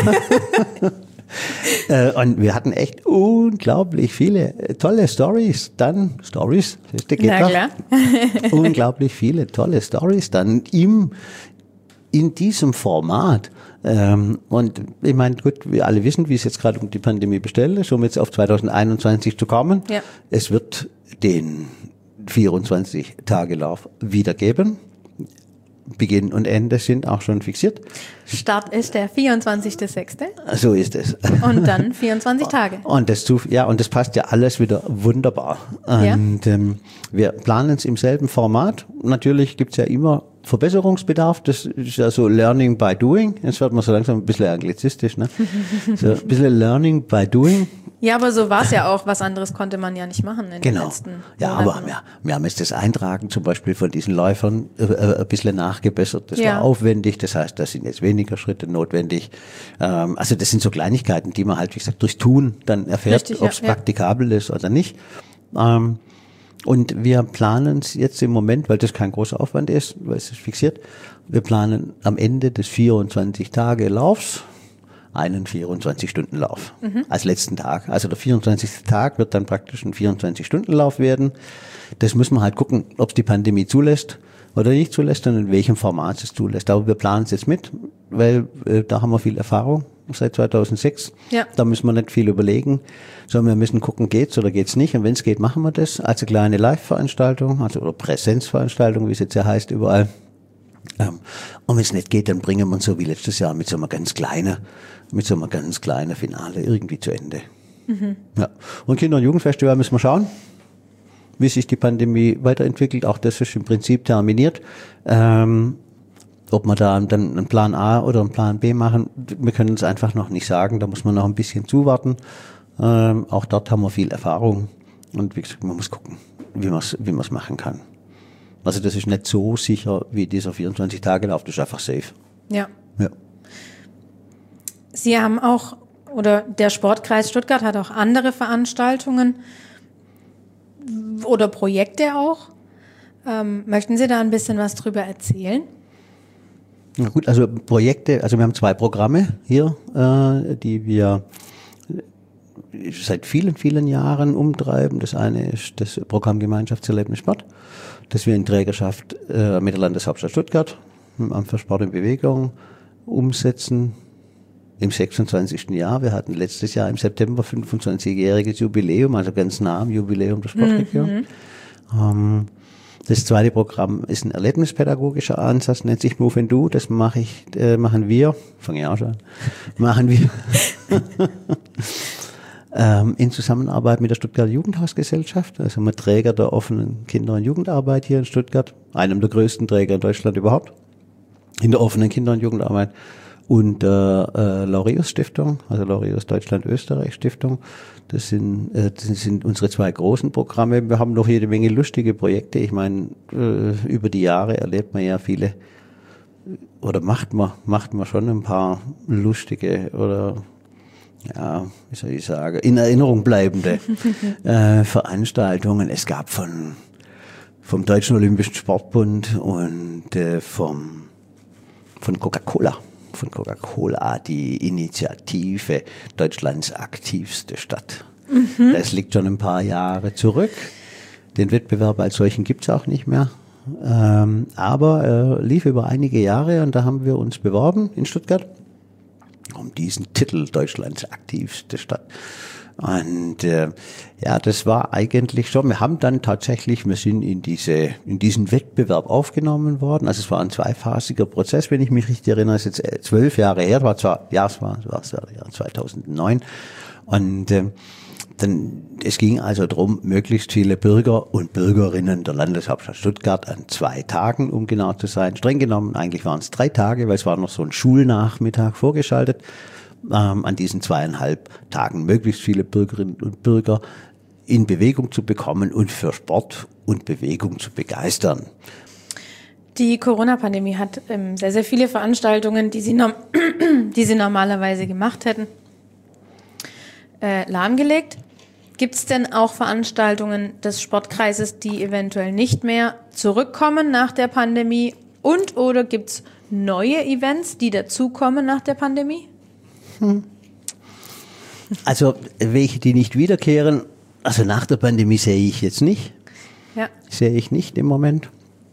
Ja. Und wir hatten echt unglaublich viele tolle Stories. Dann, Stories, das ist der Gitter. Na klar. Unglaublich viele tolle Stories dann im, in diesem Format. Und ich meine, gut, wir alle wissen, wie es jetzt gerade um die Pandemie bestellt ist, um jetzt auf zwanzig einundzwanzig zu kommen. Ja. Es wird den vierundzwanzig-Tage-Lauf wiedergeben. Beginn und Ende sind auch schon fixiert. Start ist der vierundzwanzigster sechste So ist es. Und dann vierundzwanzig Tage. Und das, ja, und das passt ja alles wieder wunderbar. Und ja. ähm, wir planen es im selben Format. Natürlich gibt's ja immer Verbesserungsbedarf. Das ist ja so Learning by Doing. Jetzt wird man so langsam ein bisschen anglizistisch, ne? So ein bisschen Learning by Doing. Ja, aber so war es ja auch. Was anderes konnte man ja nicht machen in genau. den letzten Ja, Monaten. aber wir, wir haben jetzt das Eintragen zum Beispiel von diesen Läufern äh, ein bisschen nachgebessert. Das ja. war aufwendig. Das heißt, da sind jetzt weniger Schritte notwendig. Ähm, also das sind so Kleinigkeiten, die man halt, wie gesagt, durchs Tun dann erfährt, ob es ja, praktikabel ja. ist oder nicht. Ähm, und wir planen es jetzt im Moment, weil das kein großer Aufwand ist, weil es ist fixiert. Wir planen am Ende des vierundzwanzig Tage Laufs einen vierundzwanzig-Stunden-Lauf mhm. als letzten Tag. Also der vierundzwanzigste Tag wird dann praktisch ein vierundzwanzig-Stunden-Lauf werden. Das müssen wir halt gucken, ob es die Pandemie zulässt oder nicht zulässt und in welchem Format es zulässt. Aber wir planen es jetzt mit, weil äh, da haben wir viel Erfahrung seit zweitausendsechs. Ja. Da müssen wir nicht viel überlegen, sondern wir müssen gucken, geht's oder geht's nicht. Und wenn es geht, machen wir das als eine kleine Live-Veranstaltung, also oder Präsenzveranstaltung, wie es jetzt ja heißt, überall. Ähm, und wenn es nicht geht, dann bringen wir uns so wie letztes Jahr mit so einer ganz kleinen, mit so einer ganz kleinen Finale irgendwie zu Ende. Mhm. Ja. Und Kinder- und Jugendfestival müssen wir schauen, wie sich die Pandemie weiterentwickelt. Auch das ist im Prinzip terminiert. Ähm, ob wir da dann einen Plan A oder einen Plan B machen, wir können es einfach noch nicht sagen. Da muss man noch ein bisschen zuwarten. Ähm, auch dort haben wir viel Erfahrung. Und wie gesagt, man muss gucken, wie man es wie man es machen kann. Also das ist nicht so sicher wie dieser vierundzwanzig-Tage-Lauf, das ist einfach safe. Ja. Ja. Sie haben auch, oder der Sportkreis Stuttgart hat auch andere Veranstaltungen oder Projekte auch. Ähm, möchten Sie da ein bisschen was drüber erzählen? Na gut, also Projekte, also wir haben zwei Programme hier, äh, die wir seit vielen, vielen Jahren umtreiben. Das eine ist das Programm Gemeinschaftserlebnis Sport, das wir in Trägerschaft äh, mit der Landeshauptstadt Stuttgart, im Amt für Sport und Bewegung, umsetzen im sechsundzwanzigsten Jahr. Wir hatten letztes Jahr im September fünfundzwanzigjähriges Jubiläum, also ganz nah am Jubiläum der Sportregion. Mhm. Ähm, das zweite Programm ist ein erlebnispädagogischer Ansatz, nennt sich Move and Do. Das mache ich, äh, machen wir, fange ich auch schon an, machen wir ähm, in Zusammenarbeit mit der Stuttgarter Jugendhausgesellschaft, also einem Träger der offenen Kinder- und Jugendarbeit hier in Stuttgart, einem der größten Träger in Deutschland überhaupt, in der offenen Kinder- und Jugendarbeit, und der äh, Laureus Stiftung, also Laureus Deutschland-Österreich Stiftung. Das sind, äh, das sind unsere zwei großen Programme. Wir haben noch jede Menge lustige Projekte. Ich meine, äh, über die Jahre erlebt man ja viele, oder macht man, macht man schon ein paar lustige oder, ja, wie soll ich sagen, in Erinnerung bleibende äh, Veranstaltungen. Es gab von, vom Deutschen Olympischen Sportbund und äh, vom, von Coca-Cola. von Coca-Cola die Initiative Deutschlands aktivste Stadt. Mhm. Das liegt schon ein paar Jahre zurück. Den Wettbewerb als solchen gibt's auch nicht mehr. Ähm, aber er äh, lief über einige Jahre und da haben wir uns beworben in Stuttgart um diesen Titel Deutschlands aktivste Stadt. Und äh, ja, das war eigentlich schon, wir haben dann tatsächlich, wir sind in diese in diesen Wettbewerb aufgenommen worden. Also es war ein zweiphasiger Prozess, wenn ich mich richtig erinnere, ist jetzt zwölf Jahre her, war zwar, ja, es war, es war, es war ja, zweitausendneun. Und äh, dann, es ging also darum, möglichst viele Bürger und Bürgerinnen der Landeshauptstadt Stuttgart an zwei Tagen, um genau zu sein. Streng genommen, eigentlich waren es drei Tage, weil es war noch so ein Schulnachmittag vorgeschaltet. Ähm, an diesen zweieinhalb Tagen möglichst viele Bürgerinnen und Bürger in Bewegung zu bekommen und für Sport und Bewegung zu begeistern. Die Corona-Pandemie hat ähm, sehr, sehr viele Veranstaltungen, die sie, no- die sie normalerweise gemacht hätten, äh, lahmgelegt. Gibt es denn auch Veranstaltungen des Sportkreises, die eventuell nicht mehr zurückkommen nach der Pandemie? Und oder gibt es neue Events, die dazukommen nach der Pandemie? Also welche, die nicht wiederkehren, also nach der Pandemie sehe ich jetzt nicht. Ja. Sehe ich nicht im Moment.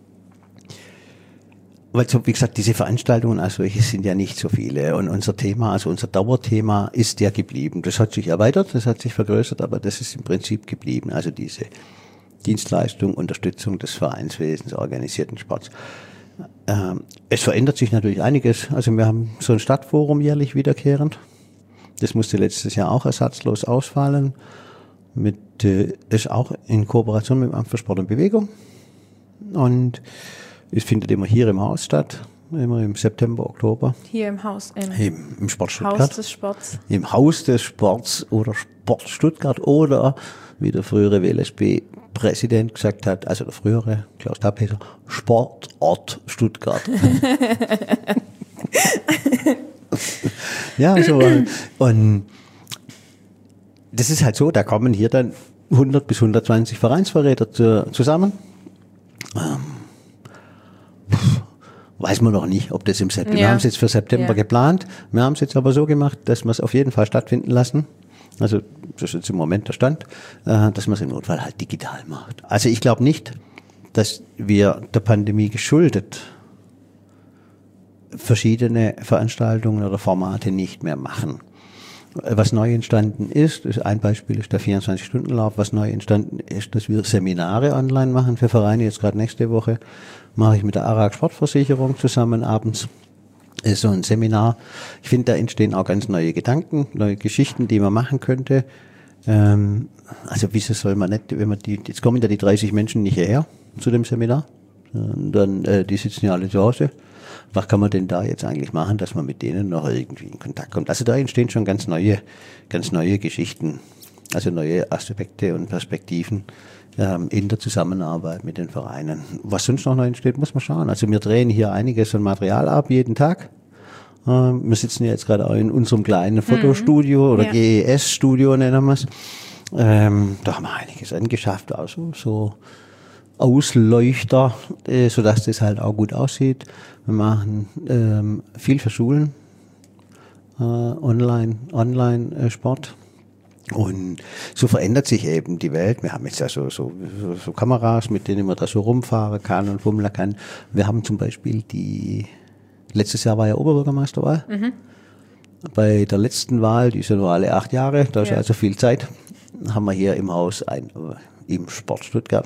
Weil, so, wie gesagt, diese Veranstaltungen als solche sind ja nicht so viele. Und unser Thema, also unser Dauerthema ist ja geblieben. Das hat sich erweitert, das hat sich vergrößert, aber das ist im Prinzip geblieben. Also diese Dienstleistung, Unterstützung des Vereinswesens, organisierten Sports. Ähm, es verändert sich natürlich einiges. Also wir haben so ein Stadtforum jährlich wiederkehrend. Das musste letztes Jahr auch ersatzlos ausfallen. Mit, äh, ist auch in Kooperation mit dem Amt für Sport und Bewegung. Und es findet immer hier im Haus statt. Immer im September, Oktober. Hier im Haus. Im, Im, im Sport Stuttgart. Haus des Sports. Im Haus des Sports oder Sport Stuttgart oder wie der frühere W L S B-Präsident gesagt hat, also der frühere Klaus Tappeser, Sportort Stuttgart. Ja, so. Und das ist halt so, da kommen hier dann hundert bis hundertzwanzig Vereinsvertreter zu, zusammen. Ähm, weiß man noch nicht, ob das im September, Ja. wir haben es jetzt für September Ja. geplant, wir haben es jetzt aber so gemacht, dass wir es auf jeden Fall stattfinden lassen. Also das ist jetzt im Moment der Stand, äh, dass man es im Notfall halt digital macht. Also ich glaube nicht, dass wir der Pandemie geschuldet verschiedene Veranstaltungen oder Formate nicht mehr machen. Was neu entstanden ist, ist ein Beispiel ist der vierundzwanzig-Stunden-Lauf, was neu entstanden ist, dass wir Seminare online machen für Vereine. Jetzt gerade nächste Woche mache ich mit der A R A G Sportversicherung zusammen abends ist so ein Seminar. Ich finde, da entstehen auch ganz neue Gedanken, neue Geschichten, die man machen könnte. Ähm, also wieso soll man nicht, wenn man die, jetzt kommen ja die dreißig Menschen nicht hierher zu dem Seminar, und dann äh, die sitzen ja alle zu Hause. Was kann man denn da jetzt eigentlich machen, dass man mit denen noch irgendwie in Kontakt kommt? Also da entstehen schon ganz neue, ganz neue Geschichten, also neue Aspekte und Perspektiven ähm, in der Zusammenarbeit mit den Vereinen. Was sonst noch neu entsteht, muss man schauen. Also wir drehen hier einiges an Material ab jeden Tag. Ähm, wir sitzen ja jetzt gerade auch in unserem kleinen Fotostudio oder Ja. G E S-Studio nennen wir es. Ähm, da haben wir einiges angeschafft, also so Ausleuchter, äh, sodass das halt auch gut aussieht. Wir machen ähm, viel für Schulen, äh, online, online äh, Sport. Und so verändert sich eben die Welt. Wir haben jetzt ja so, so, so, so Kameras, mit denen man da so rumfahren kann und fummeln kann. Wir haben zum Beispiel die, letztes Jahr war ja Oberbürgermeisterwahl. Mhm. Bei der letzten Wahl, die ist ja nur alle acht Jahre, da ist Ja. also viel Zeit, haben wir hier im Haus ein, im Sport Stuttgart,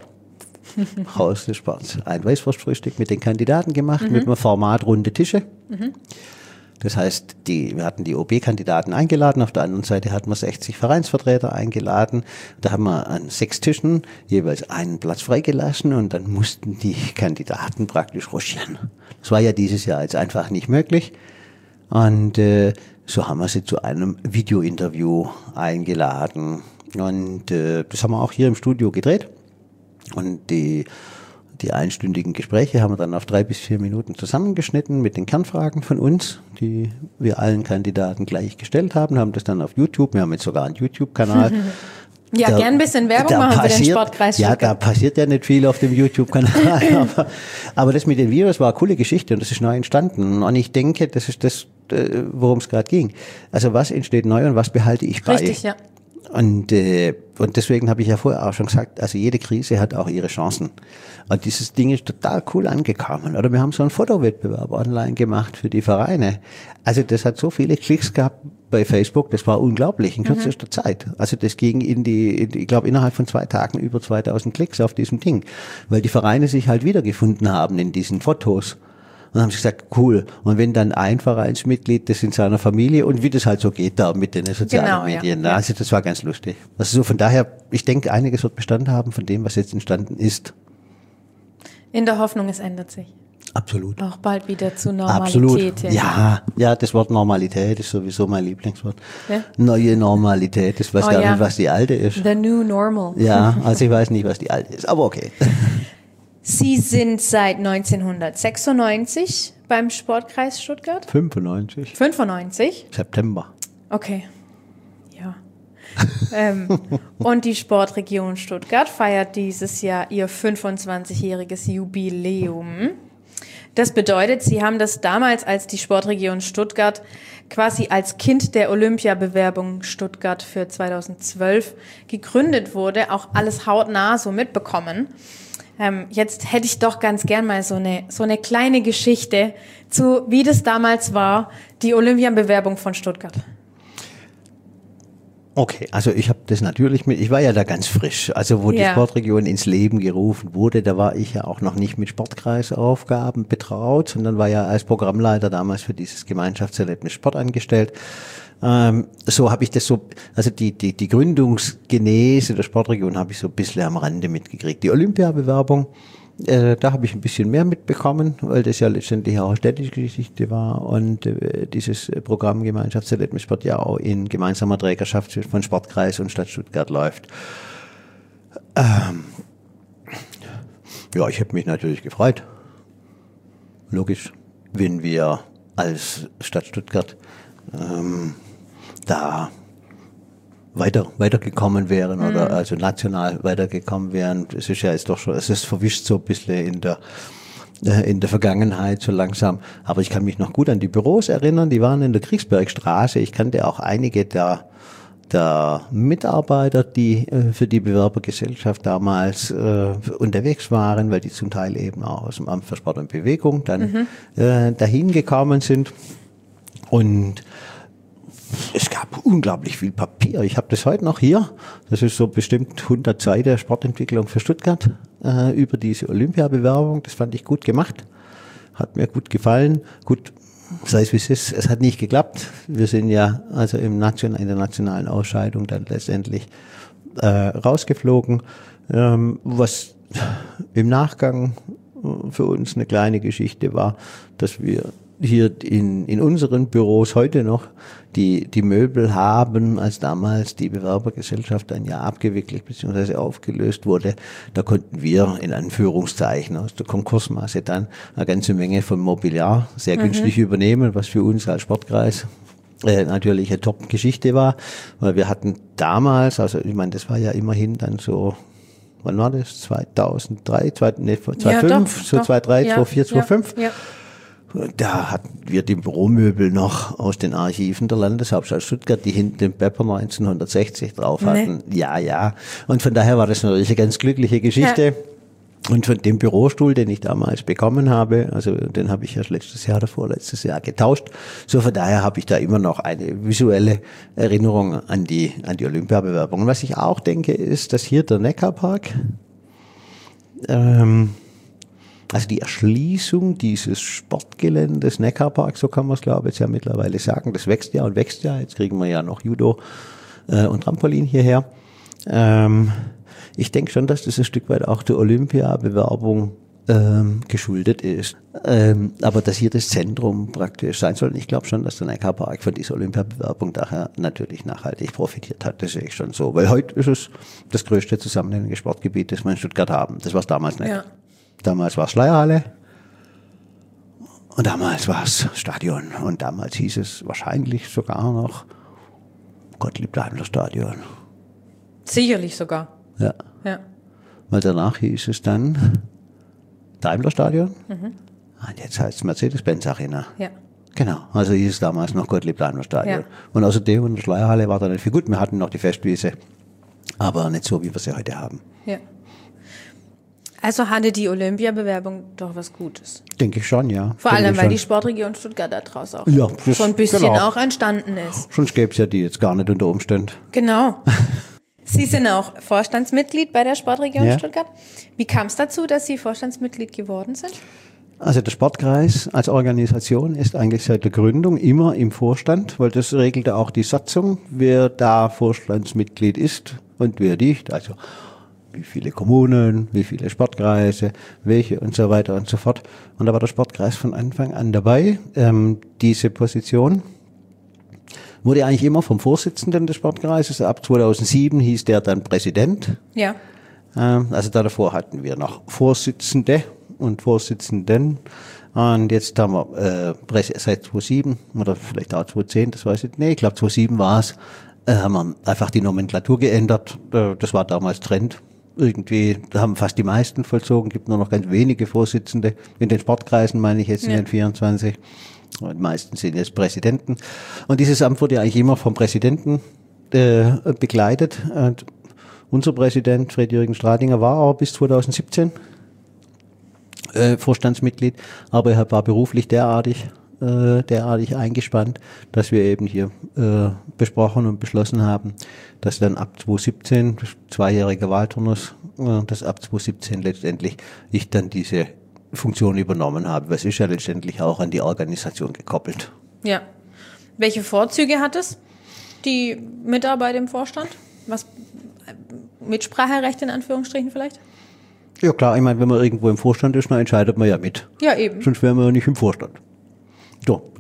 Haus des Sports, ein Weißwurstfrühstück mit den Kandidaten gemacht, mhm. mit einem Format runde Tische. Mhm. Das heißt, die, wir hatten die O B-Kandidaten eingeladen, auf der anderen Seite hatten wir sechzig Vereinsvertreter eingeladen. Da haben wir an sechs Tischen jeweils einen Platz freigelassen und dann mussten die Kandidaten praktisch ruschieren. Das war ja dieses Jahr jetzt einfach nicht möglich. Und äh, so haben wir sie zu einem Videointerview eingeladen. Und äh, das haben wir auch hier im Studio gedreht. Und die, die einstündigen Gespräche haben wir dann auf drei bis vier Minuten zusammengeschnitten mit den Kernfragen von uns, die wir allen Kandidaten gleich gestellt haben, haben das dann auf YouTube, wir haben jetzt sogar einen YouTube-Kanal. Ja, Da- gern ein bisschen Werbung da machen für den passiert- Sportkreis Ja, da Stuttgart. passiert ja nicht viel auf dem YouTube-Kanal. aber, aber das mit den Videos war eine coole Geschichte und das ist neu entstanden. Und ich denke, das ist das, äh, worum es gerade ging. Also was entsteht neu und was behalte ich bei? Richtig, ja. Und, äh, und deswegen habe ich ja vorher auch schon gesagt, also jede Krise hat auch ihre Chancen. Und dieses Ding ist total cool angekommen. Oder wir haben so einen Fotowettbewerb online gemacht für die Vereine. Also das hat so viele Klicks gehabt bei Facebook, das war unglaublich in kürzester mhm. Zeit. Also das ging in die, in die ich glaube innerhalb von zwei Tagen über zweitausend Klicks auf diesem Ding. Weil die Vereine sich halt wiedergefunden haben in diesen Fotos. Und dann haben sie gesagt, cool. Und wenn dann ein Vereinsmitglied das in seiner Familie und wie das halt so geht da mit den sozialen Genau, ja. Medien. Ja. Also das war ganz lustig. Also so von daher, ich denke, einiges wird Bestand haben von dem, was jetzt entstanden ist. In der Hoffnung, es ändert sich. Absolut. Auch bald wieder zu Normalität. Absolut. hin. Ja, ja, das Wort Normalität ist sowieso mein Lieblingswort. Ja? Neue Normalität. Ich weiß Oh, gar ja. nicht, was die alte ist. The new normal. Ja, also ich weiß nicht, was die alte ist, aber okay. Sie sind seit neunzehnhundertsechsundneunzig beim Sportkreis Stuttgart. fünfundneunzig. fünfundneunzig. September. Okay. Ja. ähm, und die Sportregion Stuttgart feiert dieses Jahr ihr fünfundzwanzigjähriges Jubiläum. Das bedeutet, Sie haben das damals, als die Sportregion Stuttgart quasi als Kind der Olympiabewerbung Stuttgart für zweitausendzwölf gegründet wurde, auch alles hautnah so mitbekommen. Ähm, jetzt hätte ich doch ganz gern mal so eine, so eine kleine Geschichte zu, wie das damals war, die Olympiabewerbung von Stuttgart. Okay, also ich habe das natürlich mit, ich war ja da ganz frisch, also wo die Ja. Sportregion ins Leben gerufen wurde, da war ich ja auch noch nicht mit Sportkreisaufgaben betraut, sondern war ja als Programmleiter damals für dieses Gemeinschaftserlebnis Sport angestellt. Ähm, so habe ich das so, also die, die, die Gründungsgenese der Sportregion habe ich so ein bisschen am Rande mitgekriegt. Die Olympiabewerbung, Äh, da habe ich ein bisschen mehr mitbekommen, weil das ja letztendlich auch eine städtische Geschichte war und äh, dieses Programm Gemeinschaftserlebnis Sport ja auch in gemeinsamer Trägerschaft von Sportkreis und Stadt Stuttgart läuft. Ähm, ja, ich habe mich natürlich gefreut. Logisch, wenn wir als Stadt Stuttgart ähm, da weiter, weitergekommen wären mhm. oder also national weitergekommen wären. Es ist ja jetzt doch schon, es ist verwischt so ein bisschen in der, äh, in der Vergangenheit so langsam. Aber ich kann mich noch gut an die Büros erinnern, die waren in der Kriegsbergstraße. Ich kannte auch einige der der Mitarbeiter, die äh, für die Bewerbergesellschaft damals äh, unterwegs waren, weil die zum Teil eben auch aus dem Amt für Sport und Bewegung dann mhm. äh, dahin gekommen sind. Und es gab unglaublich viel Papier. Ich habe das heute noch hier. Das ist so bestimmt hundert Seiten Sportentwicklung für Stuttgart äh, über diese Olympiabewerbung. Das fand ich gut gemacht. Hat mir gut gefallen. Gut, sei es wie es ist, es hat nicht geklappt. Wir sind ja also im Nation, in der nationalen Ausscheidung dann letztendlich äh, rausgeflogen. Ähm, was im Nachgang für uns eine kleine Geschichte war, dass wir hier in, in unseren Büros heute noch die, die Möbel haben, als damals die Bewerbergesellschaft ein Jahr abgewickelt bzw. aufgelöst wurde. Da konnten wir in Anführungszeichen aus der Konkursmasse dann eine ganze Menge von Mobiliar sehr günstig mhm. übernehmen, was für uns als Sportkreis äh, natürlich eine Top-Geschichte war, weil wir hatten damals, also ich meine, das war ja immerhin dann so, wann war das? zweitausenddrei, zwei, nee, zweitausendfünf, ja, doch, so doch. zweitausenddrei, ja, zweitausendvier, zweitausendfünf. Ja, ja. Da hatten wir die Büromöbel noch aus den Archiven der Landeshauptstadt Stuttgart, die hinten den Pepper neunzehnhundertsechzig drauf hatten. Nee. Ja, ja. Und von daher war das natürlich eine ganz glückliche Geschichte. Ja. Und von dem Bürostuhl, den ich damals bekommen habe, also den habe ich ja letztes Jahr oder vorletztes Jahr getauscht. So von daher habe ich da immer noch eine visuelle Erinnerung an die, an die Olympiabewerbung. Und was ich auch denke, ist, dass hier der Neckarpark, ähm, also die Erschließung dieses Sportgeländes Neckarpark, so kann man es glaube ich jetzt ja mittlerweile sagen, das wächst ja und wächst ja. Jetzt kriegen wir ja noch Judo äh, und Trampolin hierher. Ähm, ich denke schon, dass das ein Stück weit auch der Olympiabewerbung ähm, geschuldet ist. Ähm, aber dass hier das Zentrum praktisch sein soll. Und ich glaube schon, dass der Neckarpark von dieser Olympiabewerbung daher natürlich nachhaltig profitiert hat. Das sehe ich schon so. Weil heute ist es das größte zusammenhängende Sportgebiet, das wir in Stuttgart haben. Das war es damals nicht. Ja. Damals war es Schleierhalle und damals war es Stadion und damals hieß es wahrscheinlich sogar noch Gottlieb-Daimler-Stadion. Sicherlich sogar. Ja. ja. Weil danach hieß es dann Daimler-Stadion mhm. und jetzt heißt es Mercedes-Benz-Arena. Ja. Genau, also hieß es damals noch Gottlieb-Daimler-Stadion. Ja. Und außerdem in der Schleierhalle war da nicht viel gut. Wir hatten noch die Festwiese, aber nicht so, wie wir sie heute haben. Ja. Also hatte die Olympiabewerbung doch was Gutes. Denke ich schon, ja. Vor Denke allem, weil schon. die Sportregion Stuttgart daraus auch ja, schon ein bisschen genau. auch entstanden ist. Sonst gäbe es ja die jetzt gar nicht unter Umständen. Genau. Sie sind auch Vorstandsmitglied bei der Sportregion ja. Stuttgart. Wie kam es dazu, dass Sie Vorstandsmitglied geworden sind? Also der Sportkreis als Organisation ist eigentlich seit der Gründung immer im Vorstand, weil das regelte auch die Satzung, wer da Vorstandsmitglied ist und wer nicht. Also wie viele Kommunen, wie viele Sportkreise, welche und so weiter und so fort. Und da war der Sportkreis von Anfang an dabei. Ähm, diese Position wurde eigentlich immer vom Vorsitzenden des Sportkreises. Ab zweitausendsieben hieß der dann Präsident. Ja. Ähm, also da davor hatten wir noch Vorsitzende und Vorsitzenden. Und jetzt haben wir äh, seit zweitausendsieben oder vielleicht auch zweitausendzehn, das weiß ich nicht. Nee, ich glaube zweitausendsieben war es. Äh, haben wir einfach die Nomenklatur geändert. Äh, das war damals Trend. Irgendwie haben fast die meisten vollzogen, gibt nur noch ganz wenige Vorsitzende. In den Sportkreisen meine ich jetzt in ja. den vierundzwanzig. Und die meisten sind jetzt Präsidenten. Und dieses Amt wurde ja eigentlich immer vom Präsidenten äh, begleitet. Und unser Präsident, Fred-Jürgen Stradinger, war auch bis zweitausendsiebzehn äh, Vorstandsmitglied. Aber er war beruflich derartig, äh, derartig eingespannt, dass wir eben hier äh, besprochen und beschlossen haben, dass dann ab zweitausendsiebzehn, zweijähriger Wahlturnus, äh, dass ab zweitausendsiebzehn letztendlich ich dann diese Funktion übernommen habe. Was ist ja letztendlich auch an die Organisation gekoppelt. Ja. Welche Vorzüge hat es, die Mitarbeit im Vorstand? Was, Mitspracherecht in Anführungsstrichen vielleicht? Ja klar, ich meine, wenn man irgendwo im Vorstand ist, dann entscheidet man ja mit. Ja, eben. Sonst wären wir ja nicht im Vorstand. So.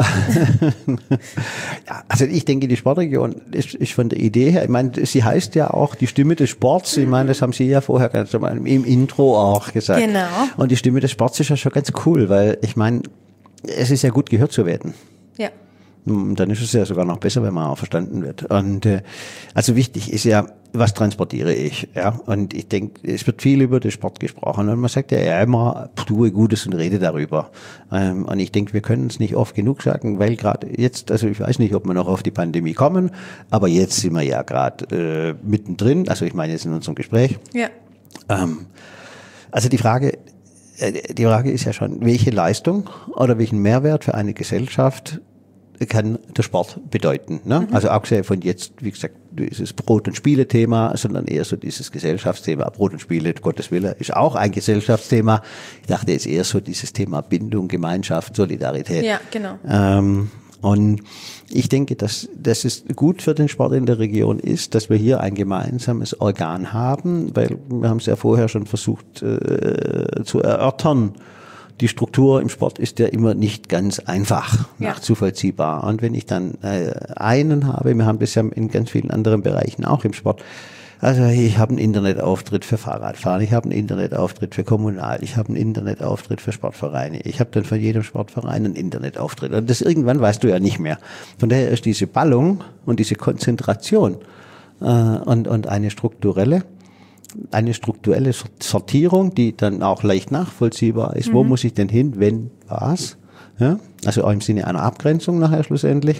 Ja, also ich denke, die Sportregion ist, ist von der Idee her, ich meine, sie heißt ja auch die Stimme des Sports. Ich meine, das haben Sie ja vorher ganz normal im Intro auch gesagt. Genau. Und die Stimme des Sports ist ja schon ganz cool, weil ich meine, es ist ja gut, gehört zu werden. Ja. Und dann ist es ja sogar noch besser, wenn man auch verstanden wird. Und äh, also wichtig ist ja, was transportiere ich? Ja, und ich denke, es wird viel über den Sport gesprochen und man sagt ja, ja immer, tue Gutes und rede darüber. Ähm, und ich denke, wir können es nicht oft genug sagen, weil gerade jetzt, also ich weiß nicht, ob wir noch auf die Pandemie kommen, aber jetzt sind wir ja gerade äh, mittendrin. Also ich meine jetzt in unserem Gespräch. Ja. Ähm, also die Frage, äh, die Frage ist ja schon, welche Leistung oder welchen Mehrwert für eine Gesellschaft kann der Sport bedeuten, ne? Mhm. Also abgesehen von jetzt, wie gesagt, dieses Brot- und Spiele-Thema, sondern eher so dieses Gesellschaftsthema. Brot und Spiele, Gottes Wille, ist auch ein Gesellschaftsthema. Ich dachte jetzt eher so dieses Thema Bindung, Gemeinschaft, Solidarität. Ja, genau. Ähm, und ich denke, dass, dass es gut für den Sport in der Region ist, dass wir hier ein gemeinsames Organ haben, weil wir haben es ja vorher schon versucht äh, zu erörtern. Die Struktur im Sport ist ja immer nicht ganz einfach ja. nachzuvollziehbar. Und wenn ich dann äh, einen habe, wir haben das ja in ganz vielen anderen Bereichen auch im Sport. Also ich habe einen Internetauftritt für Fahrradfahren, ich habe einen Internetauftritt für Kommunal, ich habe einen Internetauftritt für Sportvereine. Ich habe dann von jedem Sportverein einen Internetauftritt. Und das irgendwann weißt du ja nicht mehr. Von daher ist diese Ballung und diese Konzentration äh, und, und eine strukturelle eine strukturelle Sortierung, die dann auch leicht nachvollziehbar ist. Mhm. Wo muss ich denn hin, wenn, was? Ja? Also auch im Sinne einer Abgrenzung nachher schlussendlich.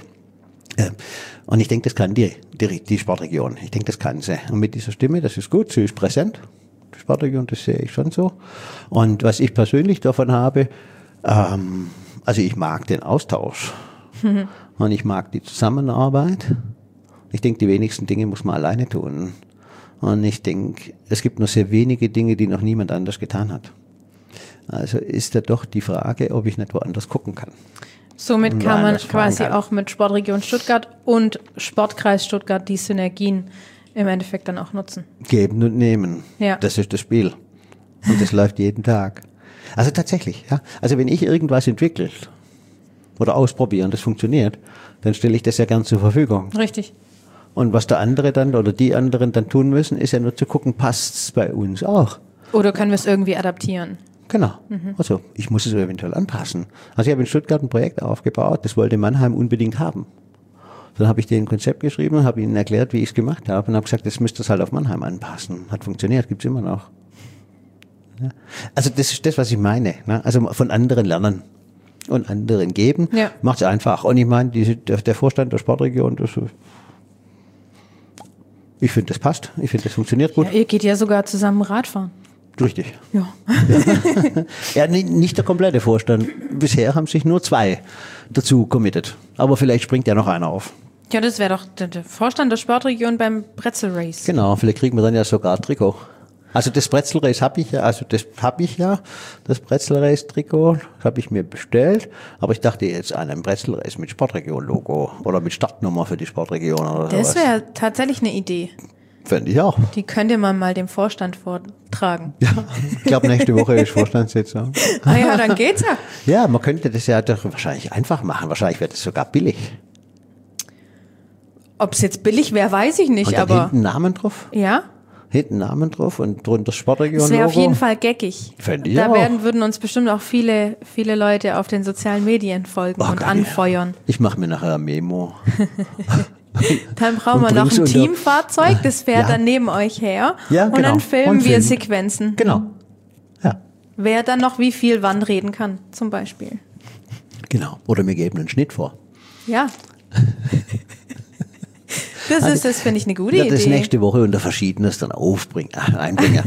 Und ich denke, das kann die, die, die Sportregion. Ich denke, das kann sie. Und mit dieser Stimme, das ist gut, sie ist präsent. Die Sportregion, das sehe ich schon so. Und was ich persönlich davon habe, ähm, also ich mag den Austausch. Mhm. Und ich mag die Zusammenarbeit. Ich denke, die wenigsten Dinge muss man alleine tun. Und ich denke, es gibt nur sehr wenige Dinge, die noch niemand anders getan hat. Also ist da doch die Frage, ob ich nicht woanders gucken kann. Somit kann man quasi auch mit Sportregion Stuttgart und Sportkreis Stuttgart die Synergien im Endeffekt dann auch nutzen. Geben und nehmen. Ja. Das ist das Spiel. Und das läuft jeden Tag. Also tatsächlich, ja. Also wenn ich irgendwas entwickle oder ausprobiere und das funktioniert, dann stelle ich das ja gern zur Verfügung. Richtig. Und was der andere dann oder die anderen dann tun müssen, ist ja nur zu gucken, passt's bei uns auch. Oder können wir es irgendwie adaptieren? Genau. Mhm. Also ich muss es eventuell anpassen. Also ich habe in Stuttgart ein Projekt aufgebaut, das wollte Mannheim unbedingt haben. Dann habe ich denen ein Konzept geschrieben, habe ihnen erklärt, wie ich es gemacht habe und habe gesagt, das müsst ihr halt auf Mannheim anpassen. Hat funktioniert, gibt's immer noch. Ja. Also das ist das, was ich meine. Ne? Also von anderen lernen und anderen geben, ja. Macht's einfach. Und ich meine, die, der, der Vorstand der Sportregion, das ich finde, das passt. Ich finde, das funktioniert gut. Ja, ihr geht ja sogar zusammen Radfahren. Richtig. Ja. Ja, nicht der komplette Vorstand. Bisher haben sich nur zwei dazu committed. Aber vielleicht springt ja noch einer auf. Ja, das wäre doch der Vorstand der Sportregion beim Pretzel Race. Genau, vielleicht kriegen wir dann ja sogar ein Trikot. Also das Pretzel Race habe ich ja, also das habe ich ja, das Pretzel Race Trikot habe ich mir bestellt, aber ich dachte jetzt an einem Pretzel Race mit Sportregion Logo oder mit Startnummer für die Sportregion oder das wäre tatsächlich eine Idee. Fände ich auch. Die könnte man mal dem Vorstand vortragen. Ja, ich glaube nächste Woche ist Vorstandssitzung. Ah ja, dann geht's ja. Ja, man könnte das ja doch wahrscheinlich einfach machen, wahrscheinlich wäre das sogar billig. Ob es jetzt billig wäre, weiß ich nicht, und dann aber hinten Namen drauf? Ja. Hinten Namen drauf und drunter Sportregion. Das wäre auf jeden Fall geckig. Fände ich da auch. werden, würden uns bestimmt auch viele, viele Leute auf den sozialen Medien folgen oh, und geil, anfeuern. Ja. Ich mache mir nachher ein Memo. Dann brauchen wir noch ein Teamfahrzeug, das fährt ja. dann neben euch her. Ja, genau. Und dann filmen und wir filmen. Sequenzen. Genau. Ja. Wer dann noch wie viel wann reden kann, zum Beispiel. Genau. Oder wir geben einen Schnitt vor. Ja. Das ist, das finde ich eine gute ja, Idee. Das nächste Woche unter Verschiedenes dann aufbringen, ach, einbringen.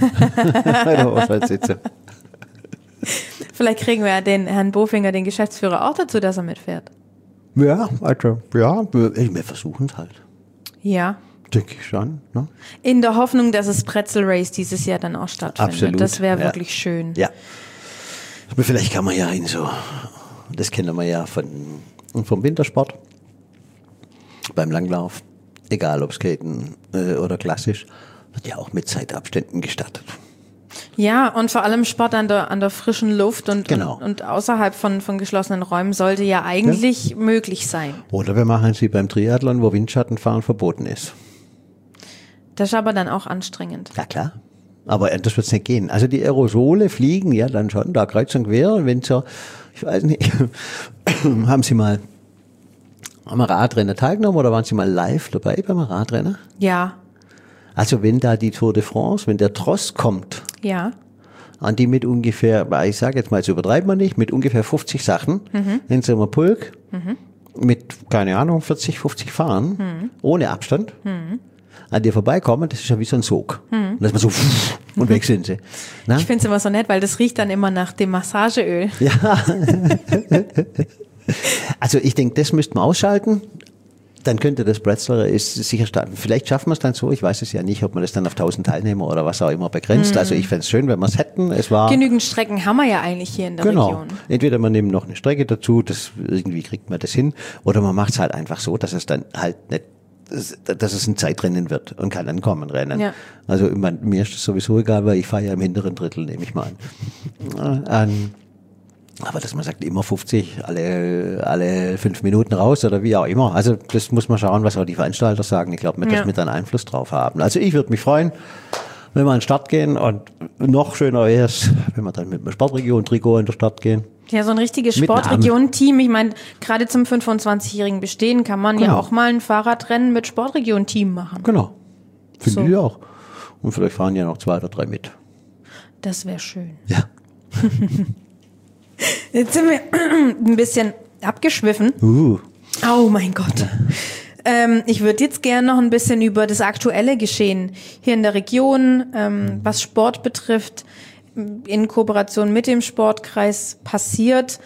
Vielleicht kriegen wir ja den Herrn Bofinger, den Geschäftsführer, auch dazu, dass er mitfährt. Ja, also, ja, wir versuchen es halt. Ja. Denke ich schon. Ne? In der Hoffnung, dass das Pretzel Race dieses Jahr dann auch stattfindet. Absolut. Das wäre ja. wirklich schön. Ja. Aber vielleicht kann man ja in so, das kennen wir ja von, vom Wintersport, beim Langlauf, egal ob Skaten äh, oder klassisch, wird ja auch mit Zeitabständen gestartet. Ja, und vor allem Sport an der, an der frischen Luft und, genau. und, und außerhalb von, von geschlossenen Räumen sollte ja eigentlich ja. möglich sein. Oder wir machen sie beim Triathlon, wo Windschattenfahren verboten ist. Das ist aber dann auch anstrengend. Ja, klar. Aber das wird es nicht gehen. Also die Aerosole fliegen ja dann schon da kreuz und quer. Und wenn so, ich weiß nicht, haben Sie mal Haben wir Radrennen teilgenommen oder waren Sie mal live dabei beim Radrennen? Ja. Also wenn da die Tour de France, wenn der Tross kommt, Ja. an die mit ungefähr, ich sage jetzt mal, jetzt übertreibt man nicht, mit ungefähr fünfzig Sachen, mhm. nennen Sie mal Pulk, mhm. mit, keine Ahnung, vierzig, fünfzig Fahren, mhm. ohne Abstand, mhm. an dir vorbeikommen, das ist ja wie so ein Sog. Mhm. Und das ist man so, und weg sind sie. Na? Ich finde es immer so nett, weil das riecht dann immer nach dem Massageöl. Ja. Also ich denke, das müssten wir ausschalten. Dann könnte das Bretzler ist sicher starten. Vielleicht schaffen wir es dann so, ich weiß es ja nicht, ob man das dann auf tausend Teilnehmer oder was auch immer begrenzt. Mhm. Also ich fände es schön, wenn wir es hätten. Es war genügend Strecken haben wir ja eigentlich hier in der genau. Region. Entweder man nimmt noch eine Strecke dazu, das irgendwie kriegt man das hin, oder man macht es halt einfach so, dass es dann halt nicht, dass es ein Zeitrennen wird und kann dann kommen rennen. Ja. Also man, mir ist das sowieso egal, weil ich fahre ja im hinteren Drittel, nehme ich mal an. an Aber dass man sagt, immer fünfzig, alle, alle fünf Minuten raus oder wie auch immer. Also das muss man schauen, was auch die Veranstalter sagen. Ich glaube, wir ja. das mit einen Einfluss drauf haben. Also ich würde mich freuen, wenn wir an den Start gehen, und noch schöner wäre es, wenn wir dann mit einem Sportregion-Trikot in den Start gehen. Ja, so ein richtiges Sportregion-Team. Ich meine, gerade zum fünfundzwanzigjährigen Bestehen kann man genau. ja auch mal ein Fahrradrennen mit Sportregion-Team machen. Genau. Finde so. ich auch. Und vielleicht fahren ja noch zwei oder drei mit. Das wäre schön. Ja. Jetzt sind wir ein bisschen abgeschwiffen. Uh. Oh mein Gott. Ähm, ich würde jetzt gerne noch ein bisschen über das aktuelle Geschehen hier in der Region, ähm, was Sport betrifft, in Kooperation mit dem Sportkreis passiert.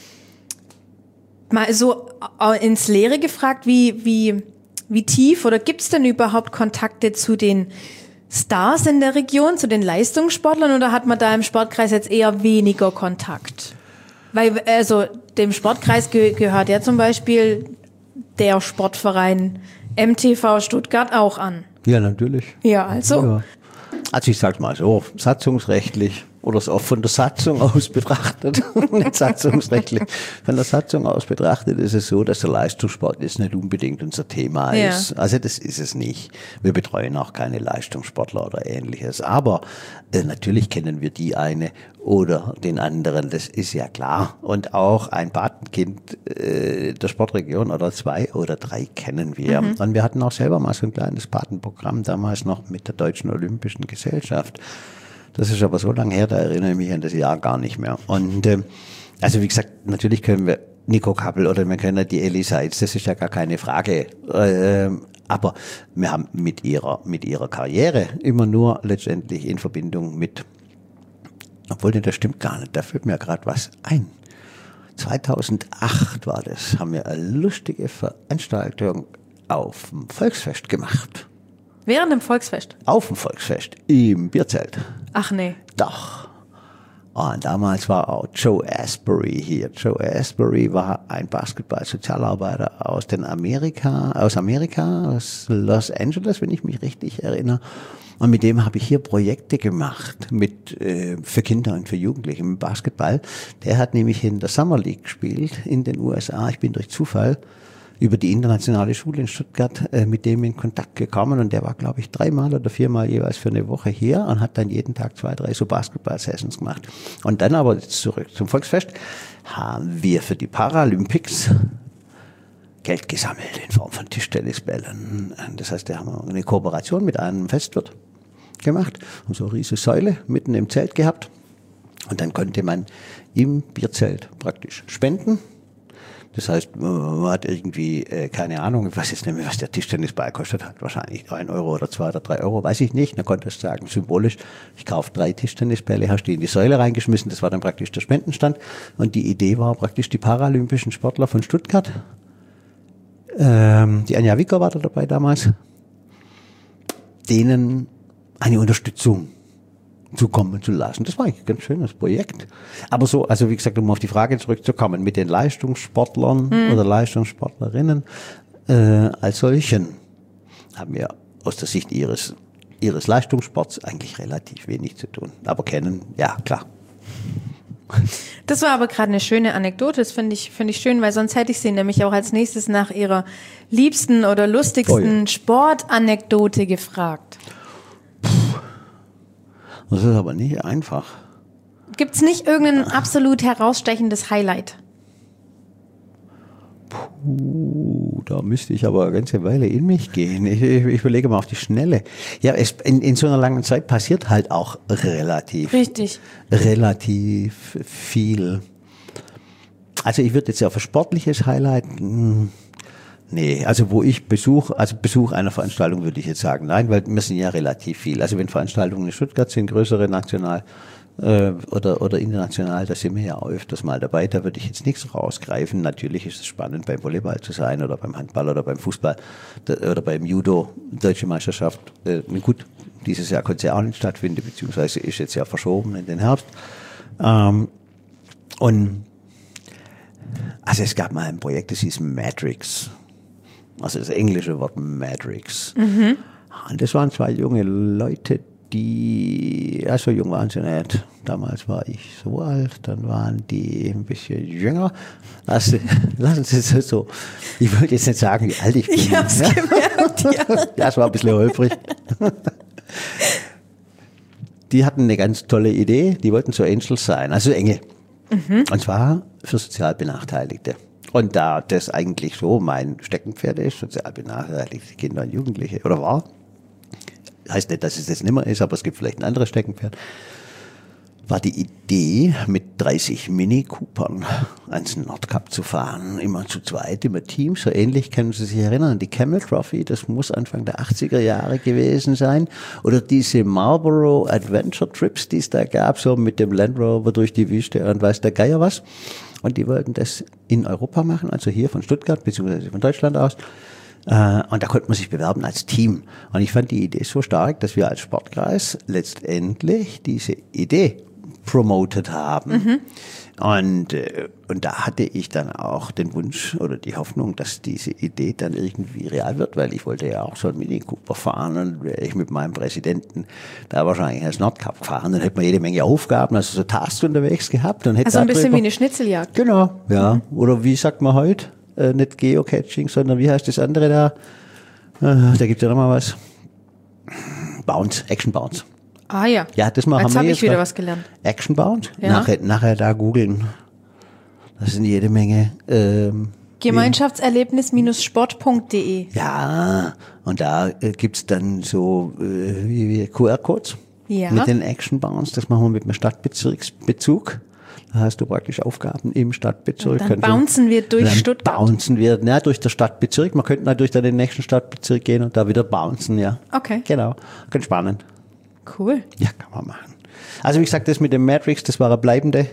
Mal so ins Leere gefragt, wie, wie, wie tief oder gibt es denn überhaupt Kontakte zu den Stars in der Region, zu den Leistungssportlern, oder hat man da im Sportkreis jetzt eher weniger Kontakt? Weil, also, dem Sportkreis ge- gehört ja zum Beispiel der Sportverein M T V Stuttgart auch an. Ja, natürlich. Ja, also. Ja. Also ich sag's mal so, satzungsrechtlich oder so von der Satzung aus betrachtet, nicht satzungsrechtlich, von der Satzung aus betrachtet ist es so, dass der Leistungssport jetzt nicht unbedingt unser Thema ja. ist. Also das ist es nicht. Wir betreuen auch keine Leistungssportler oder Ähnliches. Aber äh, natürlich kennen wir die eine oder den anderen, das ist ja klar. Und auch ein Patenkind äh, der Sportregion oder zwei oder drei kennen wir. Mhm. Und wir hatten auch selber mal so ein kleines Patenprogramm, damals noch mit der Deutschen Olympischen Gesellschaft. Das ist aber so lange her, da erinnere ich mich an das Jahr gar nicht mehr. Und äh, also wie gesagt, natürlich können wir Nico Kappel oder wir können die Elli Seitz, das ist ja gar keine Frage. Äh, aber wir haben mit ihrer mit ihrer Karriere immer nur letztendlich in Verbindung mit, obwohl das stimmt gar nicht, da fällt mir gerade was ein. zweitausendacht war das, haben wir eine lustige Veranstaltung auf dem Volksfest gemacht. Während dem Volksfest? Auf dem Volksfest, im Bierzelt. Ach nee. Doch. Und damals war auch Joe Asbury hier. Joe Asbury war ein Basketball-Sozialarbeiter aus den Amerika, aus Amerika, aus Los Angeles, wenn ich mich richtig erinnere. Und mit dem habe ich hier Projekte gemacht mit äh, für Kinder und für Jugendliche im Basketball. Der hat nämlich in der Summer League gespielt in den U S A. Ich bin durch Zufall über die internationale Schule in Stuttgart äh, mit dem in Kontakt gekommen, und der war, glaube ich, dreimal oder viermal jeweils für eine Woche hier und hat dann jeden Tag zwei, drei so Basketball-Sessions gemacht. Und dann aber zurück zum Volksfest haben wir für die Paralympics Geld gesammelt in Form von Tischtennisbällen. Das heißt, da haben wir eine Kooperation mit einem Festwirt gemacht und so eine riesige Säule mitten im Zelt gehabt. Und dann konnte man im Bierzelt praktisch spenden. Das heißt, man hat irgendwie, äh, keine Ahnung, ich weiß jetzt nicht mehr, was der Tischtennisball kostet hat, wahrscheinlich ein Euro oder zwei oder drei Euro, weiß ich nicht. Dann konnte ich sagen, symbolisch, ich kaufe drei Tischtennisbälle, hast die in die Säule reingeschmissen, das war dann praktisch der Spendenstand. Und die Idee war praktisch, die paralympischen Sportler von Stuttgart, ähm, die Anja Wicker war da dabei damals, denen eine Unterstützung zukommen zu lassen. Das war eigentlich ein ganz schönes Projekt. Aber so, also wie gesagt, um auf die Frage zurückzukommen, mit den Leistungssportlern mhm. oder Leistungssportlerinnen äh, als solchen haben wir aus der Sicht ihres ihres Leistungssports eigentlich relativ wenig zu tun. Aber kennen, ja, klar. Das war aber gerade eine schöne Anekdote, das finde ich, finde ich schön, weil sonst hätte ich sie nämlich auch als nächstes nach ihrer liebsten oder lustigsten oh ja. Sportanekdote gefragt. Puh. Das ist aber nicht einfach. Gibt's nicht irgendein absolut herausstechendes Highlight? Puh. Uh, da müsste ich aber eine ganze Weile in mich gehen. Ich, ich, ich überlege mal auf die Schnelle. Ja, es, in, in so einer langen Zeit passiert halt auch relativ, Richtig. relativ viel. Also ich würde jetzt auf ein sportliches Highlight, mh, nee, also wo ich Besuch, also Besuch einer Veranstaltung würde ich jetzt sagen, nein, weil wir sind ja relativ viel. Also wenn Veranstaltungen in Stuttgart sind, größere national äh, oder oder international, da sind wir ja auch öfters mal dabei, da würde ich jetzt nichts rausgreifen. Natürlich ist es spannend, beim Volleyball zu sein oder beim Handball oder beim Fußball oder beim Judo, Deutsche Meisterschaft. Äh, gut, dieses Jahr konnte es ja auch nicht stattfinden, beziehungsweise ist jetzt ja verschoben in den Herbst. Ähm, und also es gab mal ein Projekt, das hieß Matrix. Also das englische Wort Matrix. Mhm. Und das waren zwei junge Leute, die, ja, so jung waren sie nicht. Damals war ich so alt, dann waren die ein bisschen jünger. Lassen, lassen Sie es so, ich wollte jetzt nicht sagen, wie alt ich bin. Ich hab's ja. gemerkt, ja. Ja, es war ein bisschen holprig. Die hatten eine ganz tolle Idee, die wollten so Angels sein, also Engel. Mhm. Und zwar für sozial Benachteiligte. Und da das eigentlich so mein Steckenpferd ist, sozial benachteiligte Kinder und Jugendliche, oder war, heißt nicht, dass es das nicht mehr ist, aber es gibt vielleicht ein anderes Steckenpferd, war die Idee, mit dreißig Mini-Coopern ans Nordkap zu fahren, immer zu zweit, immer Team, so ähnlich können Sie sich erinnern an die Camel Trophy, das muss Anfang der achtziger Jahre gewesen sein, oder diese Marlboro Adventure Trips, die es da gab, so mit dem Land Rover durch die Wüste und weiß der Geier was, und die wollten das in Europa machen, also hier von Stuttgart, beziehungsweise von Deutschland aus, und da konnte man sich bewerben als Team, und ich fand die Idee so stark, dass wir als Sportkreis letztendlich diese Idee promoted haben. Mhm. Und, äh, und da hatte ich dann auch den Wunsch oder die Hoffnung, dass diese Idee dann irgendwie real wird, weil ich wollte ja auch so einen Mini Cooper fahren, und wäre ich mit meinem Präsidenten da wahrscheinlich als Nordkap gefahren, dann hätte man jede Menge Aufgaben, also so Tasks unterwegs gehabt. Und hätte also ein bisschen drüber, wie eine Schnitzeljagd. Genau, ja. Mhm. Oder wie sagt man heute? Äh, nicht Geocaching, sondern wie heißt das andere da? Äh, da gibt es ja nochmal was. Bounce, Action Bounce. Ah ja. Ja, das machen jetzt wir habe jetzt ich wieder noch. Was gelernt. Action Bound? Ja. Nachher, nachher da googeln. Das sind jede Menge. Ähm, Gemeinschaftserlebnis Sport punkt de. Ja, und da äh, gibt's dann so äh, wie, wie Q R-Codes Ja. mit den Action Bounds. Das machen wir mit einem Stadtbezirksbezug. Da hast du praktisch Aufgaben im Stadtbezirk. Und dann bouncen wir durch dann Stuttgart. Bouncen wir, ja, durch den Stadtbezirk. Man könnte natürlich dann in den nächsten Stadtbezirk gehen und da wieder bouncen, ja. Okay. Genau. Ganz spannend. Cool. Ja, kann man machen. Also wie gesagt, das mit dem Matrix, das war eine bleibende.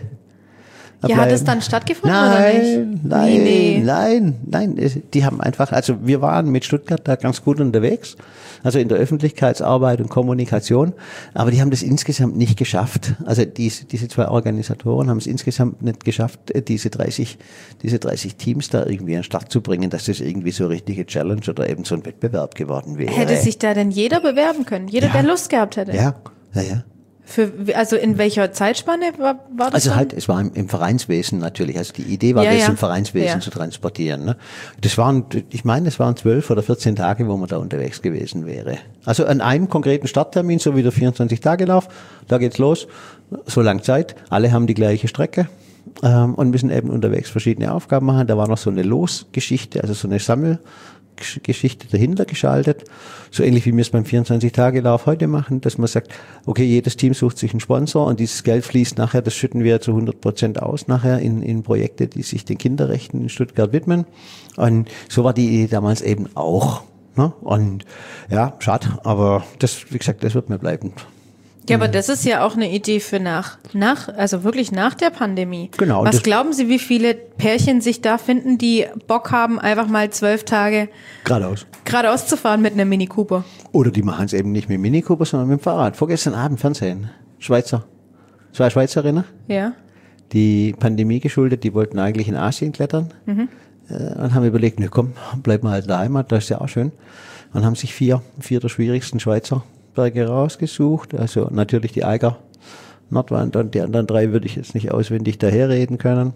Ja, hat es dann stattgefunden nein, oder nicht? Nein, nee, nee. nein, nein. Die haben einfach, also wir waren mit Stuttgart da ganz gut unterwegs, also in der Öffentlichkeitsarbeit und Kommunikation, aber die haben das insgesamt nicht geschafft. Also diese, diese zwei Organisatoren haben es insgesamt nicht geschafft, diese dreißig, diese dreißig Teams da irgendwie an den Start zu bringen, dass das irgendwie so eine richtige Challenge oder eben so ein Wettbewerb geworden wäre. Hätte sich da denn jeder bewerben können? Jeder, Ja. der Lust gehabt hätte? Ja, ja, ja. Für, also in welcher Zeitspanne war, war das? Also dann? halt, es war im, im Vereinswesen natürlich. Also die Idee war, Ja, das ja. im Vereinswesen Ja. zu transportieren. Ne? Das waren, ich meine, das waren zwölf oder vierzehn Tage, wo man da unterwegs gewesen wäre. Also an einem konkreten Starttermin, so wie der vierundzwanzig-Tage-Lauf, da geht's los, so lang Zeit, alle haben die gleiche Strecke ähm, und müssen eben unterwegs verschiedene Aufgaben machen. Da war noch so eine Losgeschichte, also so eine Sammel Geschichte dahinter geschaltet, so ähnlich wie wir es beim vierundzwanzig-Tage-Lauf heute machen, dass man sagt, okay, jedes Team sucht sich einen Sponsor und dieses Geld fließt nachher, das schütten wir zu hundert Prozent aus nachher in, in Projekte, die sich den Kinderrechten in Stuttgart widmen. Und so war die Idee damals eben auch. Ne? Und ja, schade, aber das, wie gesagt, das wird mir bleiben. Ja, aber das ist ja auch eine Idee für nach, nach, also wirklich nach der Pandemie. Genau. Was das- glauben Sie, wie viele Pärchen sich da finden, die Bock haben, einfach mal zwölf Tage Geradeaus. geradeaus zu fahren mit einem Mini Cooper? Oder die machen es eben nicht mit dem Mini Cooper, sondern mit dem Fahrrad. Vorgestern Abend Fernsehen. Schweizer. Zwei Schweizerinnen. Ja. Die Pandemie geschuldet, die wollten eigentlich in Asien klettern mhm. äh, und haben überlegt, ne komm, bleiben wir halt in der Heimat, das ist ja auch schön. Und haben sich vier, vier der schwierigsten Schweizer Berge rausgesucht, also natürlich die Eiger Nordwand und die anderen drei würde ich jetzt nicht auswendig daherreden können.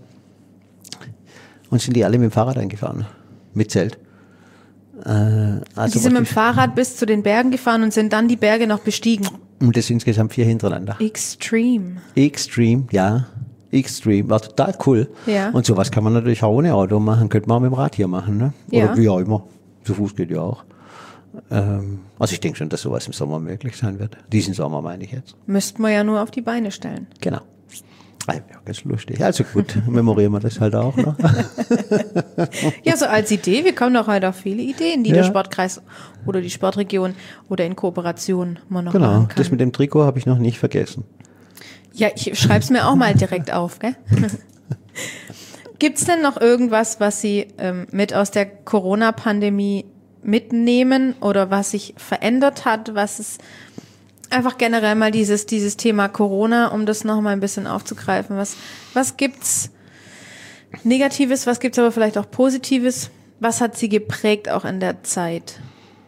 Und sind die alle mit dem Fahrrad eingefahren, mit Zelt. Äh, also Die sind mit dem Fahrrad bis zu den Bergen gefahren und sind dann die Berge noch bestiegen. und das insgesamt vier hintereinander. Extreme. Extreme, ja. Extreme, war total cool. Ja. Und sowas kann man natürlich auch ohne Auto machen, könnte man auch mit dem Rad hier machen, ne? Oder Ja. wie auch immer. Zu Fuß geht ja auch. Ähm, also ich denke schon, dass sowas im Sommer möglich sein wird. Diesen Sommer meine ich jetzt. Müssten wir ja nur auf die Beine stellen. Genau. Ah, ja, ganz lustig. Also gut, memorieren wir das halt auch noch. Ja, so als Idee, wir kommen doch heute auf viele Ideen, die Ja. der Sportkreis oder die Sportregion oder in Kooperation man noch Genau, machen kann. das mit dem Trikot habe ich noch nicht vergessen. Ja, ich schreib's mir auch mal direkt auf, gell? Gibt's denn noch irgendwas, was Sie ähm, mit aus der Corona-Pandemie mitnehmen oder was sich verändert hat, was es einfach generell mal dieses dieses Thema Corona, um das noch mal ein bisschen aufzugreifen, was was gibt's Negatives, was gibt's aber vielleicht auch Positives? Was hat Sie geprägt auch in der Zeit?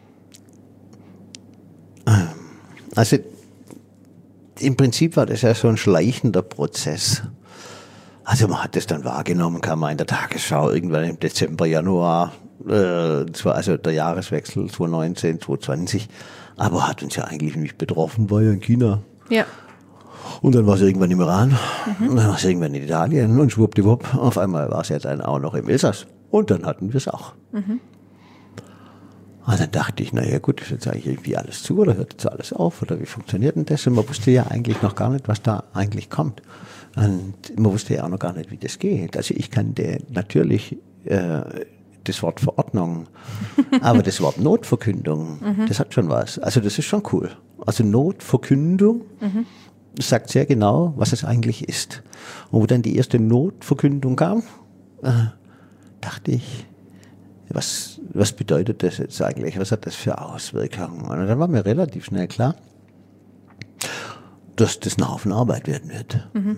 Also im Prinzip war das ja so ein schleichender Prozess. Also man hat das dann wahrgenommen, kam mal in der Tagesschau irgendwann im Dezember, Januar, äh, das war also der Jahreswechsel zwanzig neunzehn, zwanzig zwanzig, aber hat uns ja eigentlich nicht betroffen, war ja in China. Ja. Und dann war es irgendwann im Iran, mhm. und dann war es irgendwann in Italien und schwuppdiwupp, auf einmal war es ja dann auch noch im Elsass. Und dann hatten wir es auch. Mhm. Und dann dachte ich, naja gut, ist jetzt eigentlich irgendwie alles zu oder hört jetzt alles auf oder wie funktioniert denn das? Und man wusste ja eigentlich noch gar nicht, was da eigentlich kommt. Und man wusste ja auch noch gar nicht, wie das geht. Also ich kannte natürlich äh, das Wort Verordnung, aber das Wort Notverkündung, mhm. das hat schon was. Also das ist schon cool. Also Notverkündung mhm. sagt sehr genau, was es eigentlich ist. Und wo dann die erste Notverkündung kam, äh, dachte ich, was, was bedeutet das jetzt eigentlich? Was hat das für Auswirkungen? Und dann war mir relativ schnell klar, dass das ein Haufen Arbeit werden wird. Mhm.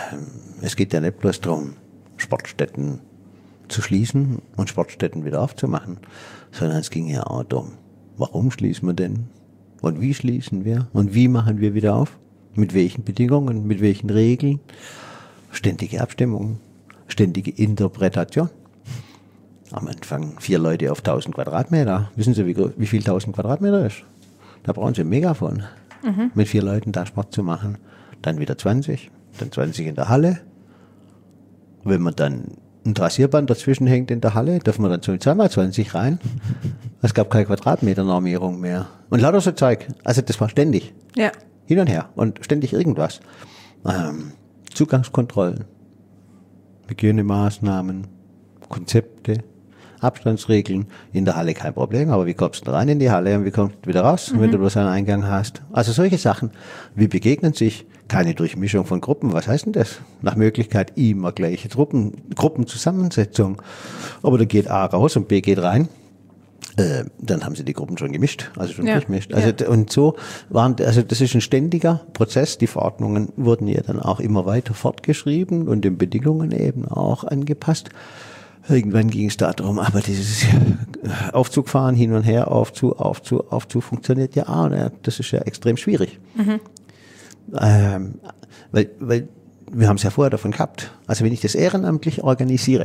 Es geht ja nicht bloß darum, Sportstätten zu schließen und Sportstätten wieder aufzumachen, sondern es ging ja auch darum, warum schließen wir denn? Und wie schließen wir? Und wie machen wir wieder auf? Mit welchen Bedingungen? Mit welchen Regeln? Ständige Abstimmungen, ständige Interpretation. Am Anfang vier Leute auf tausend Quadratmeter. Wissen Sie, wie, wie viel tausend Quadratmeter ist? Da brauchen Sie ein Megafon. Mhm. Mit vier Leuten da Sport zu machen. Dann wieder zwanzig, dann zwanzig in der Halle. Wenn man dann ein Rasierband dazwischen hängt in der Halle, dürfen wir dann so zweimal zwanzig rein. Es gab keine Quadratmeter-Normierung mehr. Und lauter so Zeug. Also das war ständig. Ja. Hin und her. Und ständig irgendwas. Ähm, Zugangskontrollen, Hygienemaßnahmen, Konzepte, Abstandsregeln, in der Halle kein Problem, aber wie kommst du rein in die Halle und wie kommst du wieder raus, mhm. wenn du bloß einen Eingang hast? Also solche Sachen, wie begegnen sich? Keine Durchmischung von Gruppen, was heißt denn das? Nach Möglichkeit immer gleiche Gruppen, Gruppenzusammensetzung. Aber da geht A raus und B geht rein. Äh, dann haben sie die Gruppen schon gemischt, also schon ja. durchmischt. Also ja. Und so waren, also das ist ein ständiger Prozess. Die Verordnungen wurden ja dann auch immer weiter fortgeschrieben und den Bedingungen eben auch angepasst. Irgendwann ging es darum, aber dieses Aufzugfahren hin und her, Aufzug, Aufzug, Aufzug funktioniert ja auch. Ne? Das ist ja extrem schwierig. Mhm. Ähm, weil, weil wir haben es ja vorher davon gehabt. Also wenn ich das ehrenamtlich organisiere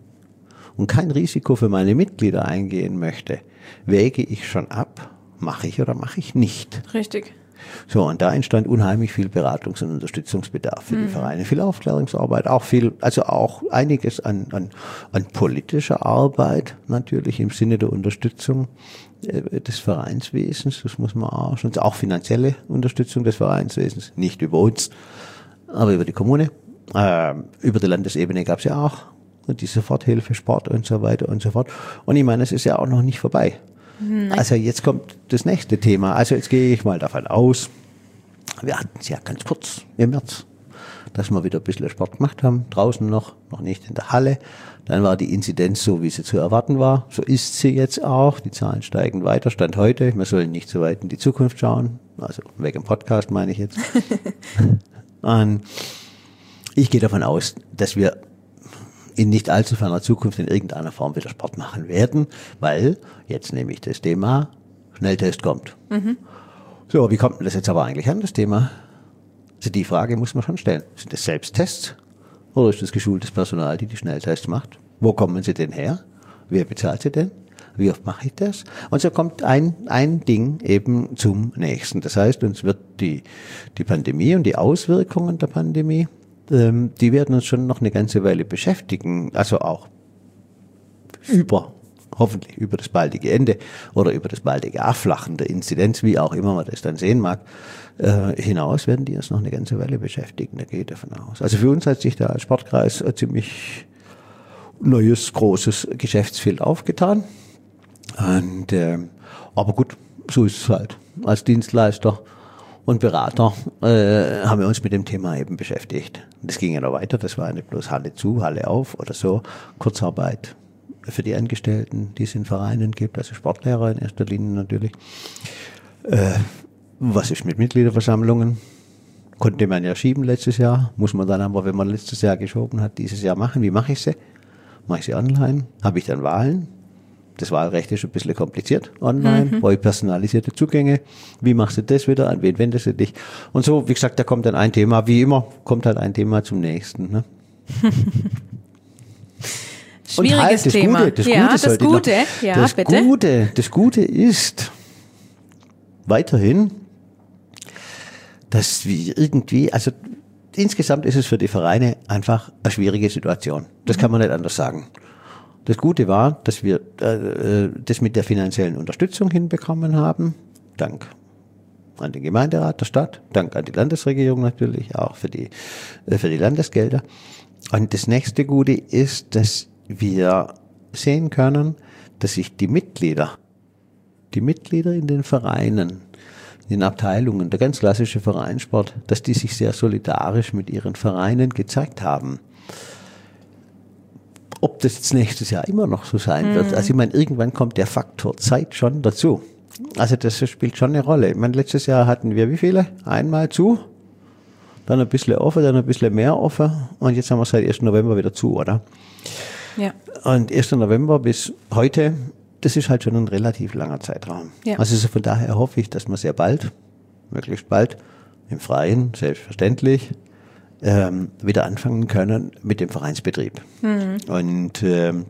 und kein Risiko für meine Mitglieder eingehen möchte, wäge ich schon ab, mache ich oder mache ich nicht. Richtig. So, und da entstand unheimlich viel Beratungs- und Unterstützungsbedarf für mhm. die Vereine, viel Aufklärungsarbeit, auch viel, also auch einiges an, an, an politischer Arbeit, natürlich im Sinne der Unterstützung äh, des Vereinswesens, das muss man auch schon, auch finanzielle Unterstützung des Vereinswesens, nicht über uns, aber über die Kommune, äh, über die Landesebene gab es ja auch die Soforthilfe, Sport und so weiter und so fort. Und ich meine, es ist ja auch noch nicht vorbei. Nein. Also jetzt kommt das nächste Thema. Also jetzt gehe ich mal davon aus, wir hatten es ja ganz kurz im März, dass wir wieder ein bisschen Sport gemacht haben, draußen noch, noch nicht in der Halle. Dann war die Inzidenz so, wie sie zu erwarten war. So ist sie jetzt auch. Die Zahlen steigen weiter, Stand heute. Wir sollen nicht so weit in die Zukunft schauen. Also wegen dem Podcast meine ich jetzt. Und ich gehe davon aus, dass wir in nicht allzu ferner Zukunft in irgendeiner Form wieder Sport machen werden, weil jetzt nämlich das Thema Schnelltest kommt. Mhm. So, wie kommt denn das jetzt aber eigentlich an, das Thema? Also die Frage muss man schon stellen. Sind das Selbsttests oder ist das geschultes Personal, die die Schnelltests macht? Wo kommen sie denn her? Wer bezahlt sie denn? Wie oft mache ich das? Und so kommt ein, ein Ding eben zum nächsten. Das heißt, uns wird die, die Pandemie und die Auswirkungen der Pandemie ähm, die werden uns schon noch eine ganze Weile beschäftigen, also auch über, hoffentlich über das baldige Ende oder über das baldige Abflachen der Inzidenz, wie auch immer man das dann sehen mag, äh, hinaus werden die uns noch eine ganze Weile beschäftigen, da gehe ich davon aus. Also für uns hat sich da als Sportkreis ein ziemlich neues, großes Geschäftsfeld aufgetan. Und, äh, aber gut, so ist es halt. Als Dienstleister und Berater äh, haben wir uns mit dem Thema eben beschäftigt. Das ging ja noch weiter, das war nicht bloß Halle zu, Halle auf oder so, Kurzarbeit für die Angestellten, die es in Vereinen gibt, also Sportlehrer in erster Linie natürlich. Äh, was ist mit Mitgliederversammlungen? Konnte man ja schieben letztes Jahr, muss man dann aber, wenn man letztes Jahr geschoben hat, dieses Jahr machen. Wie mache ich sie? Mache ich sie online? Habe ich dann Wahlen? Das Wahlrecht ist ein bisschen kompliziert online, mhm. brauche ich personalisierte Zugänge. Wie machst du das wieder? An wen wendest du dich? Und so, wie gesagt, da kommt dann ein Thema, wie immer, kommt halt ein Thema zum nächsten. Ne? Schwieriges Und halt, das Thema. Gute, das ja, Gute, das Gute, noch, ja, das bitte. Gute, das Gute ist weiterhin, dass wir irgendwie, also insgesamt ist es für die Vereine einfach eine schwierige Situation. Das kann man nicht anders sagen. Das Gute war, dass wir äh, das mit der finanziellen Unterstützung hinbekommen haben, dank an den Gemeinderat der Stadt, dank an die Landesregierung natürlich, auch für die, äh, für die Landesgelder. Und das nächste Gute ist, dass wir sehen können, dass sich die Mitglieder, die Mitglieder in den Vereinen, in den Abteilungen, der ganz klassische Vereinssport, dass die sich sehr solidarisch mit ihren Vereinen gezeigt haben. Ob das jetzt nächstes Jahr immer noch so sein wird, also ich meine, irgendwann kommt der Faktor Zeit schon dazu. Also das spielt schon eine Rolle. Ich meine, letztes Jahr hatten wir wie viele? Einmal zu, dann ein bisschen offen, dann ein bisschen mehr offen und jetzt haben wir seit ersten November wieder zu, oder? Ja. Und ersten November bis heute, das ist halt schon ein relativ langer Zeitraum. Ja. Also so von daher hoffe ich, dass wir sehr bald, möglichst bald, im Freien, selbstverständlich, ähm, wieder anfangen können mit dem Vereinsbetrieb. Mhm. Und ähm,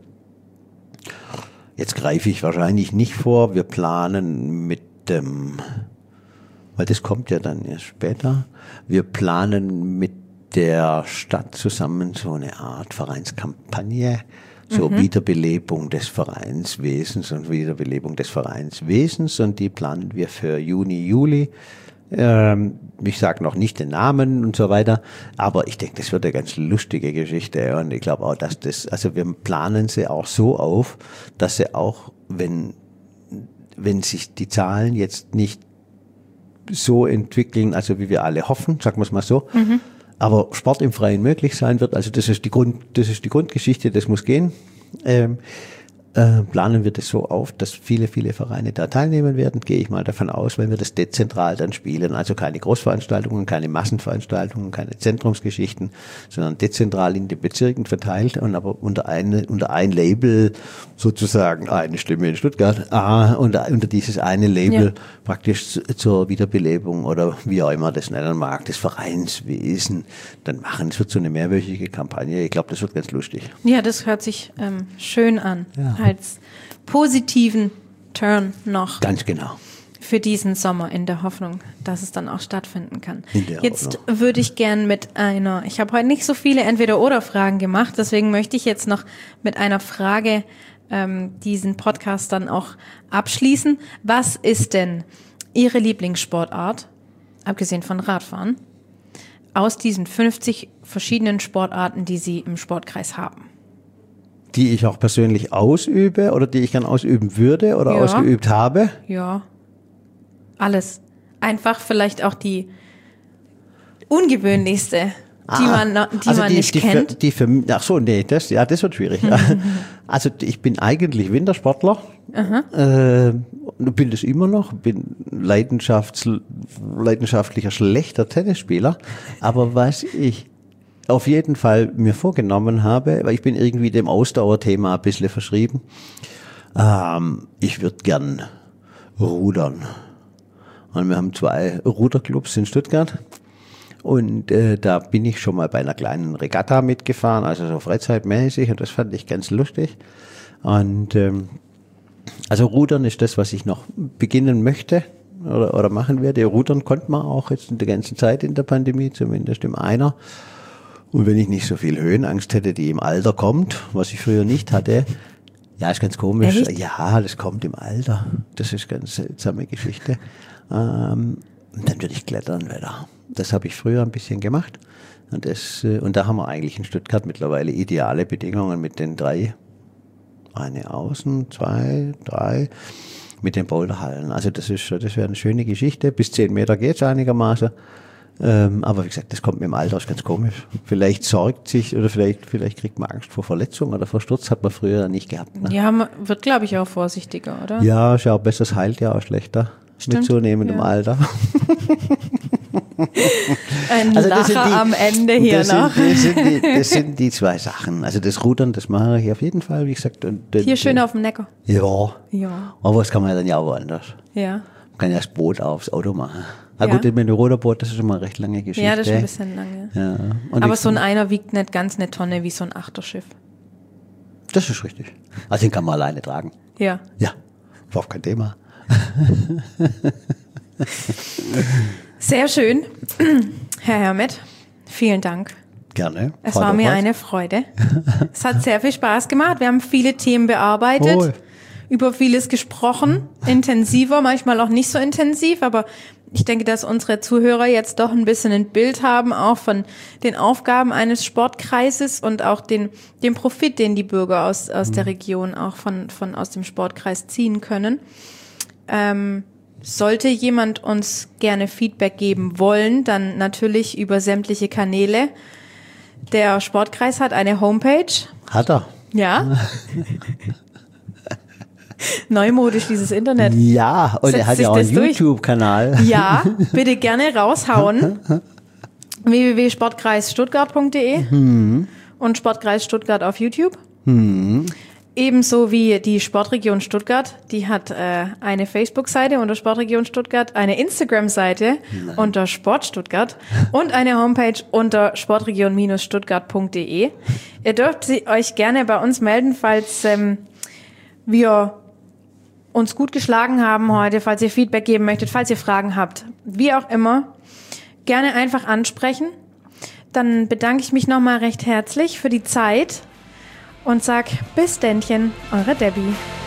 jetzt greife ich wahrscheinlich nicht vor, wir planen mit dem, weil das kommt ja dann erst später, wir planen mit der Stadt zusammen so eine Art Vereinskampagne, so mhm. Wiederbelebung des Vereinswesens und Wiederbelebung des Vereinswesens, und die planen wir für Juni, Juli. Ähm, ich sage noch nicht den Namen und so weiter, aber ich denke, das wird eine ganz lustige Geschichte, und ich glaube auch, dass das, also wir planen sie auch so auf, dass sie auch, wenn, wenn sich die Zahlen jetzt nicht so entwickeln, also wie wir alle hoffen, sagen wir es mal so, mhm. aber Sport im Freien möglich sein wird, also das ist die Grund, das ist die Grundgeschichte, das muss gehen. Ähm, äh, planen wir das so auf, dass viele, viele Vereine da teilnehmen werden, gehe ich mal davon aus, wenn wir das dezentral dann spielen, also keine Großveranstaltungen, keine Massenveranstaltungen, keine Zentrumsgeschichten, sondern dezentral in den Bezirken verteilt und aber unter eine, unter ein Label sozusagen, eine Stimme in Stuttgart, ah, unter, unter dieses eine Label ja. praktisch zu, zur Wiederbelebung oder wie auch immer das nennen mag, des Vereinswesen dann machen. Es wird so eine mehrwöchige Kampagne, ich glaube, das wird ganz lustig. Ja, das hört sich ähm, schön an. Ja. Als positiven Turn noch. Ganz genau. Für diesen Sommer, in der Hoffnung, dass es dann auch stattfinden kann. Jetzt Hoffnung. würde ich gern mit einer, ich habe heute nicht so viele Entweder-Oder-Fragen gemacht, deswegen möchte ich jetzt noch mit einer Frage ähm, diesen Podcast dann auch abschließen. Was ist denn Ihre Lieblingssportart, abgesehen von Radfahren, aus diesen fünfzig verschiedenen Sportarten, die Sie im Sportkreis haben? Die ich auch persönlich ausübe oder die ich gern ausüben würde oder ja. ausgeübt habe? Ja, alles. Einfach vielleicht auch die ungewöhnlichste, ah, die man, die also man die, nicht die kennt. Für, die für, ach so, nee, das, ja, das wird schwierig. Also ich bin eigentlich Wintersportler, äh, bin das immer noch, bin Leidenschafts, leidenschaftlicher schlechter Tennisspieler, aber was ich auf jeden Fall mir vorgenommen habe, weil ich bin irgendwie dem Ausdauerthema ein bisschen verschrieben. Ähm, ich würde gern rudern. Und wir haben zwei Ruderclubs in Stuttgart. Und äh, da bin ich schon mal bei einer kleinen Regatta mitgefahren, also so freizeitmäßig. Und das fand ich ganz lustig. Und ähm, also Rudern ist das, was ich noch beginnen möchte oder, oder machen werde. Rudern konnte man auch jetzt in der ganzen Zeit in der Pandemie, zumindest im Einer. Und wenn ich nicht so viel Höhenangst hätte, die im Alter kommt, was ich früher nicht hatte, ja, ist ganz komisch. Echt? Ja, das kommt im Alter. Das ist eine ganz seltsame Geschichte. Ähm, und dann würde ich klettern wieder. Das habe ich früher ein bisschen gemacht. Und, das, und da haben wir eigentlich in Stuttgart mittlerweile ideale Bedingungen mit den drei, eine außen, zwei, drei, mit den Boulderhallen. Also das ist, das wäre eine schöne Geschichte. Bis zehn Meter geht's einigermaßen. Ähm, aber wie gesagt, das kommt mit dem Alter, ist ganz komisch. Vielleicht sorgt sich, oder vielleicht, vielleicht kriegt man Angst vor Verletzung oder vor Sturz, hat man früher nicht gehabt. Ne? Ja, man wird, glaube ich, auch vorsichtiger, oder? Ja, ist ja auch besser, es heilt ja auch schlechter. Stimmt, mit zunehmendem ja. Alter. Ein Also das sind Lacher die- am Ende hier das noch. Sind, das, sind die, das sind die zwei Sachen. Also das Rudern, das mache ich auf jeden Fall, wie gesagt. Und, Hier schön auf dem Neckar. Ja, Ja, aber das kann man ja dann ja auch woanders. ja. Man kann ja das Boot aufs Auto machen. Na Ja. gut, mit dem Ruderboot, das ist schon mal eine recht lange Geschichte. Ja, das ist ein bisschen lange. Ja. Und Aber ich- so ein Einer wiegt nicht ganz eine Tonne wie so ein Achterschiff. Das ist richtig. Also den kann man alleine tragen. Ja. Ja, überhaupt kein Thema. Sehr schön. Herr Hermet, vielen Dank. Gerne. Es Frau war mir Doppers. eine Freude. Es hat sehr viel Spaß gemacht. Wir haben viele Themen bearbeitet, Wohl. über vieles gesprochen, intensiver, manchmal auch nicht so intensiv, aber ich denke, dass unsere Zuhörer jetzt doch ein bisschen ein Bild haben, auch von den Aufgaben eines Sportkreises und auch den, den Profit, den die Bürger aus, aus der Region auch von, von aus dem Sportkreis ziehen können. Ähm, sollte jemand uns gerne Feedback geben wollen, dann natürlich über sämtliche Kanäle. Der Sportkreis hat eine Homepage. Hat er. Ja. Neumodisch, dieses Internet. Ja, und Setzt er hat sich ja auch einen das durch? YouTube-Kanal. Ja, bitte gerne raushauen. w w w punkt sportkreisstuttgart punkt d e und Sportkreis Stuttgart auf YouTube. Ebenso wie die Sportregion Stuttgart, die hat äh, eine Facebook-Seite unter Sportregion Stuttgart, eine Instagram-Seite unter Sport Stuttgart und eine Homepage unter sportregion Stuttgart punkt d e. Ihr dürft sie euch gerne bei uns melden, falls ähm, wir uns gut geschlagen haben heute, falls ihr Feedback geben möchtet, falls ihr Fragen habt, wie auch immer, gerne einfach ansprechen. Dann bedanke ich mich nochmal recht herzlich für die Zeit und sag bis Dändchen, eure Debbie.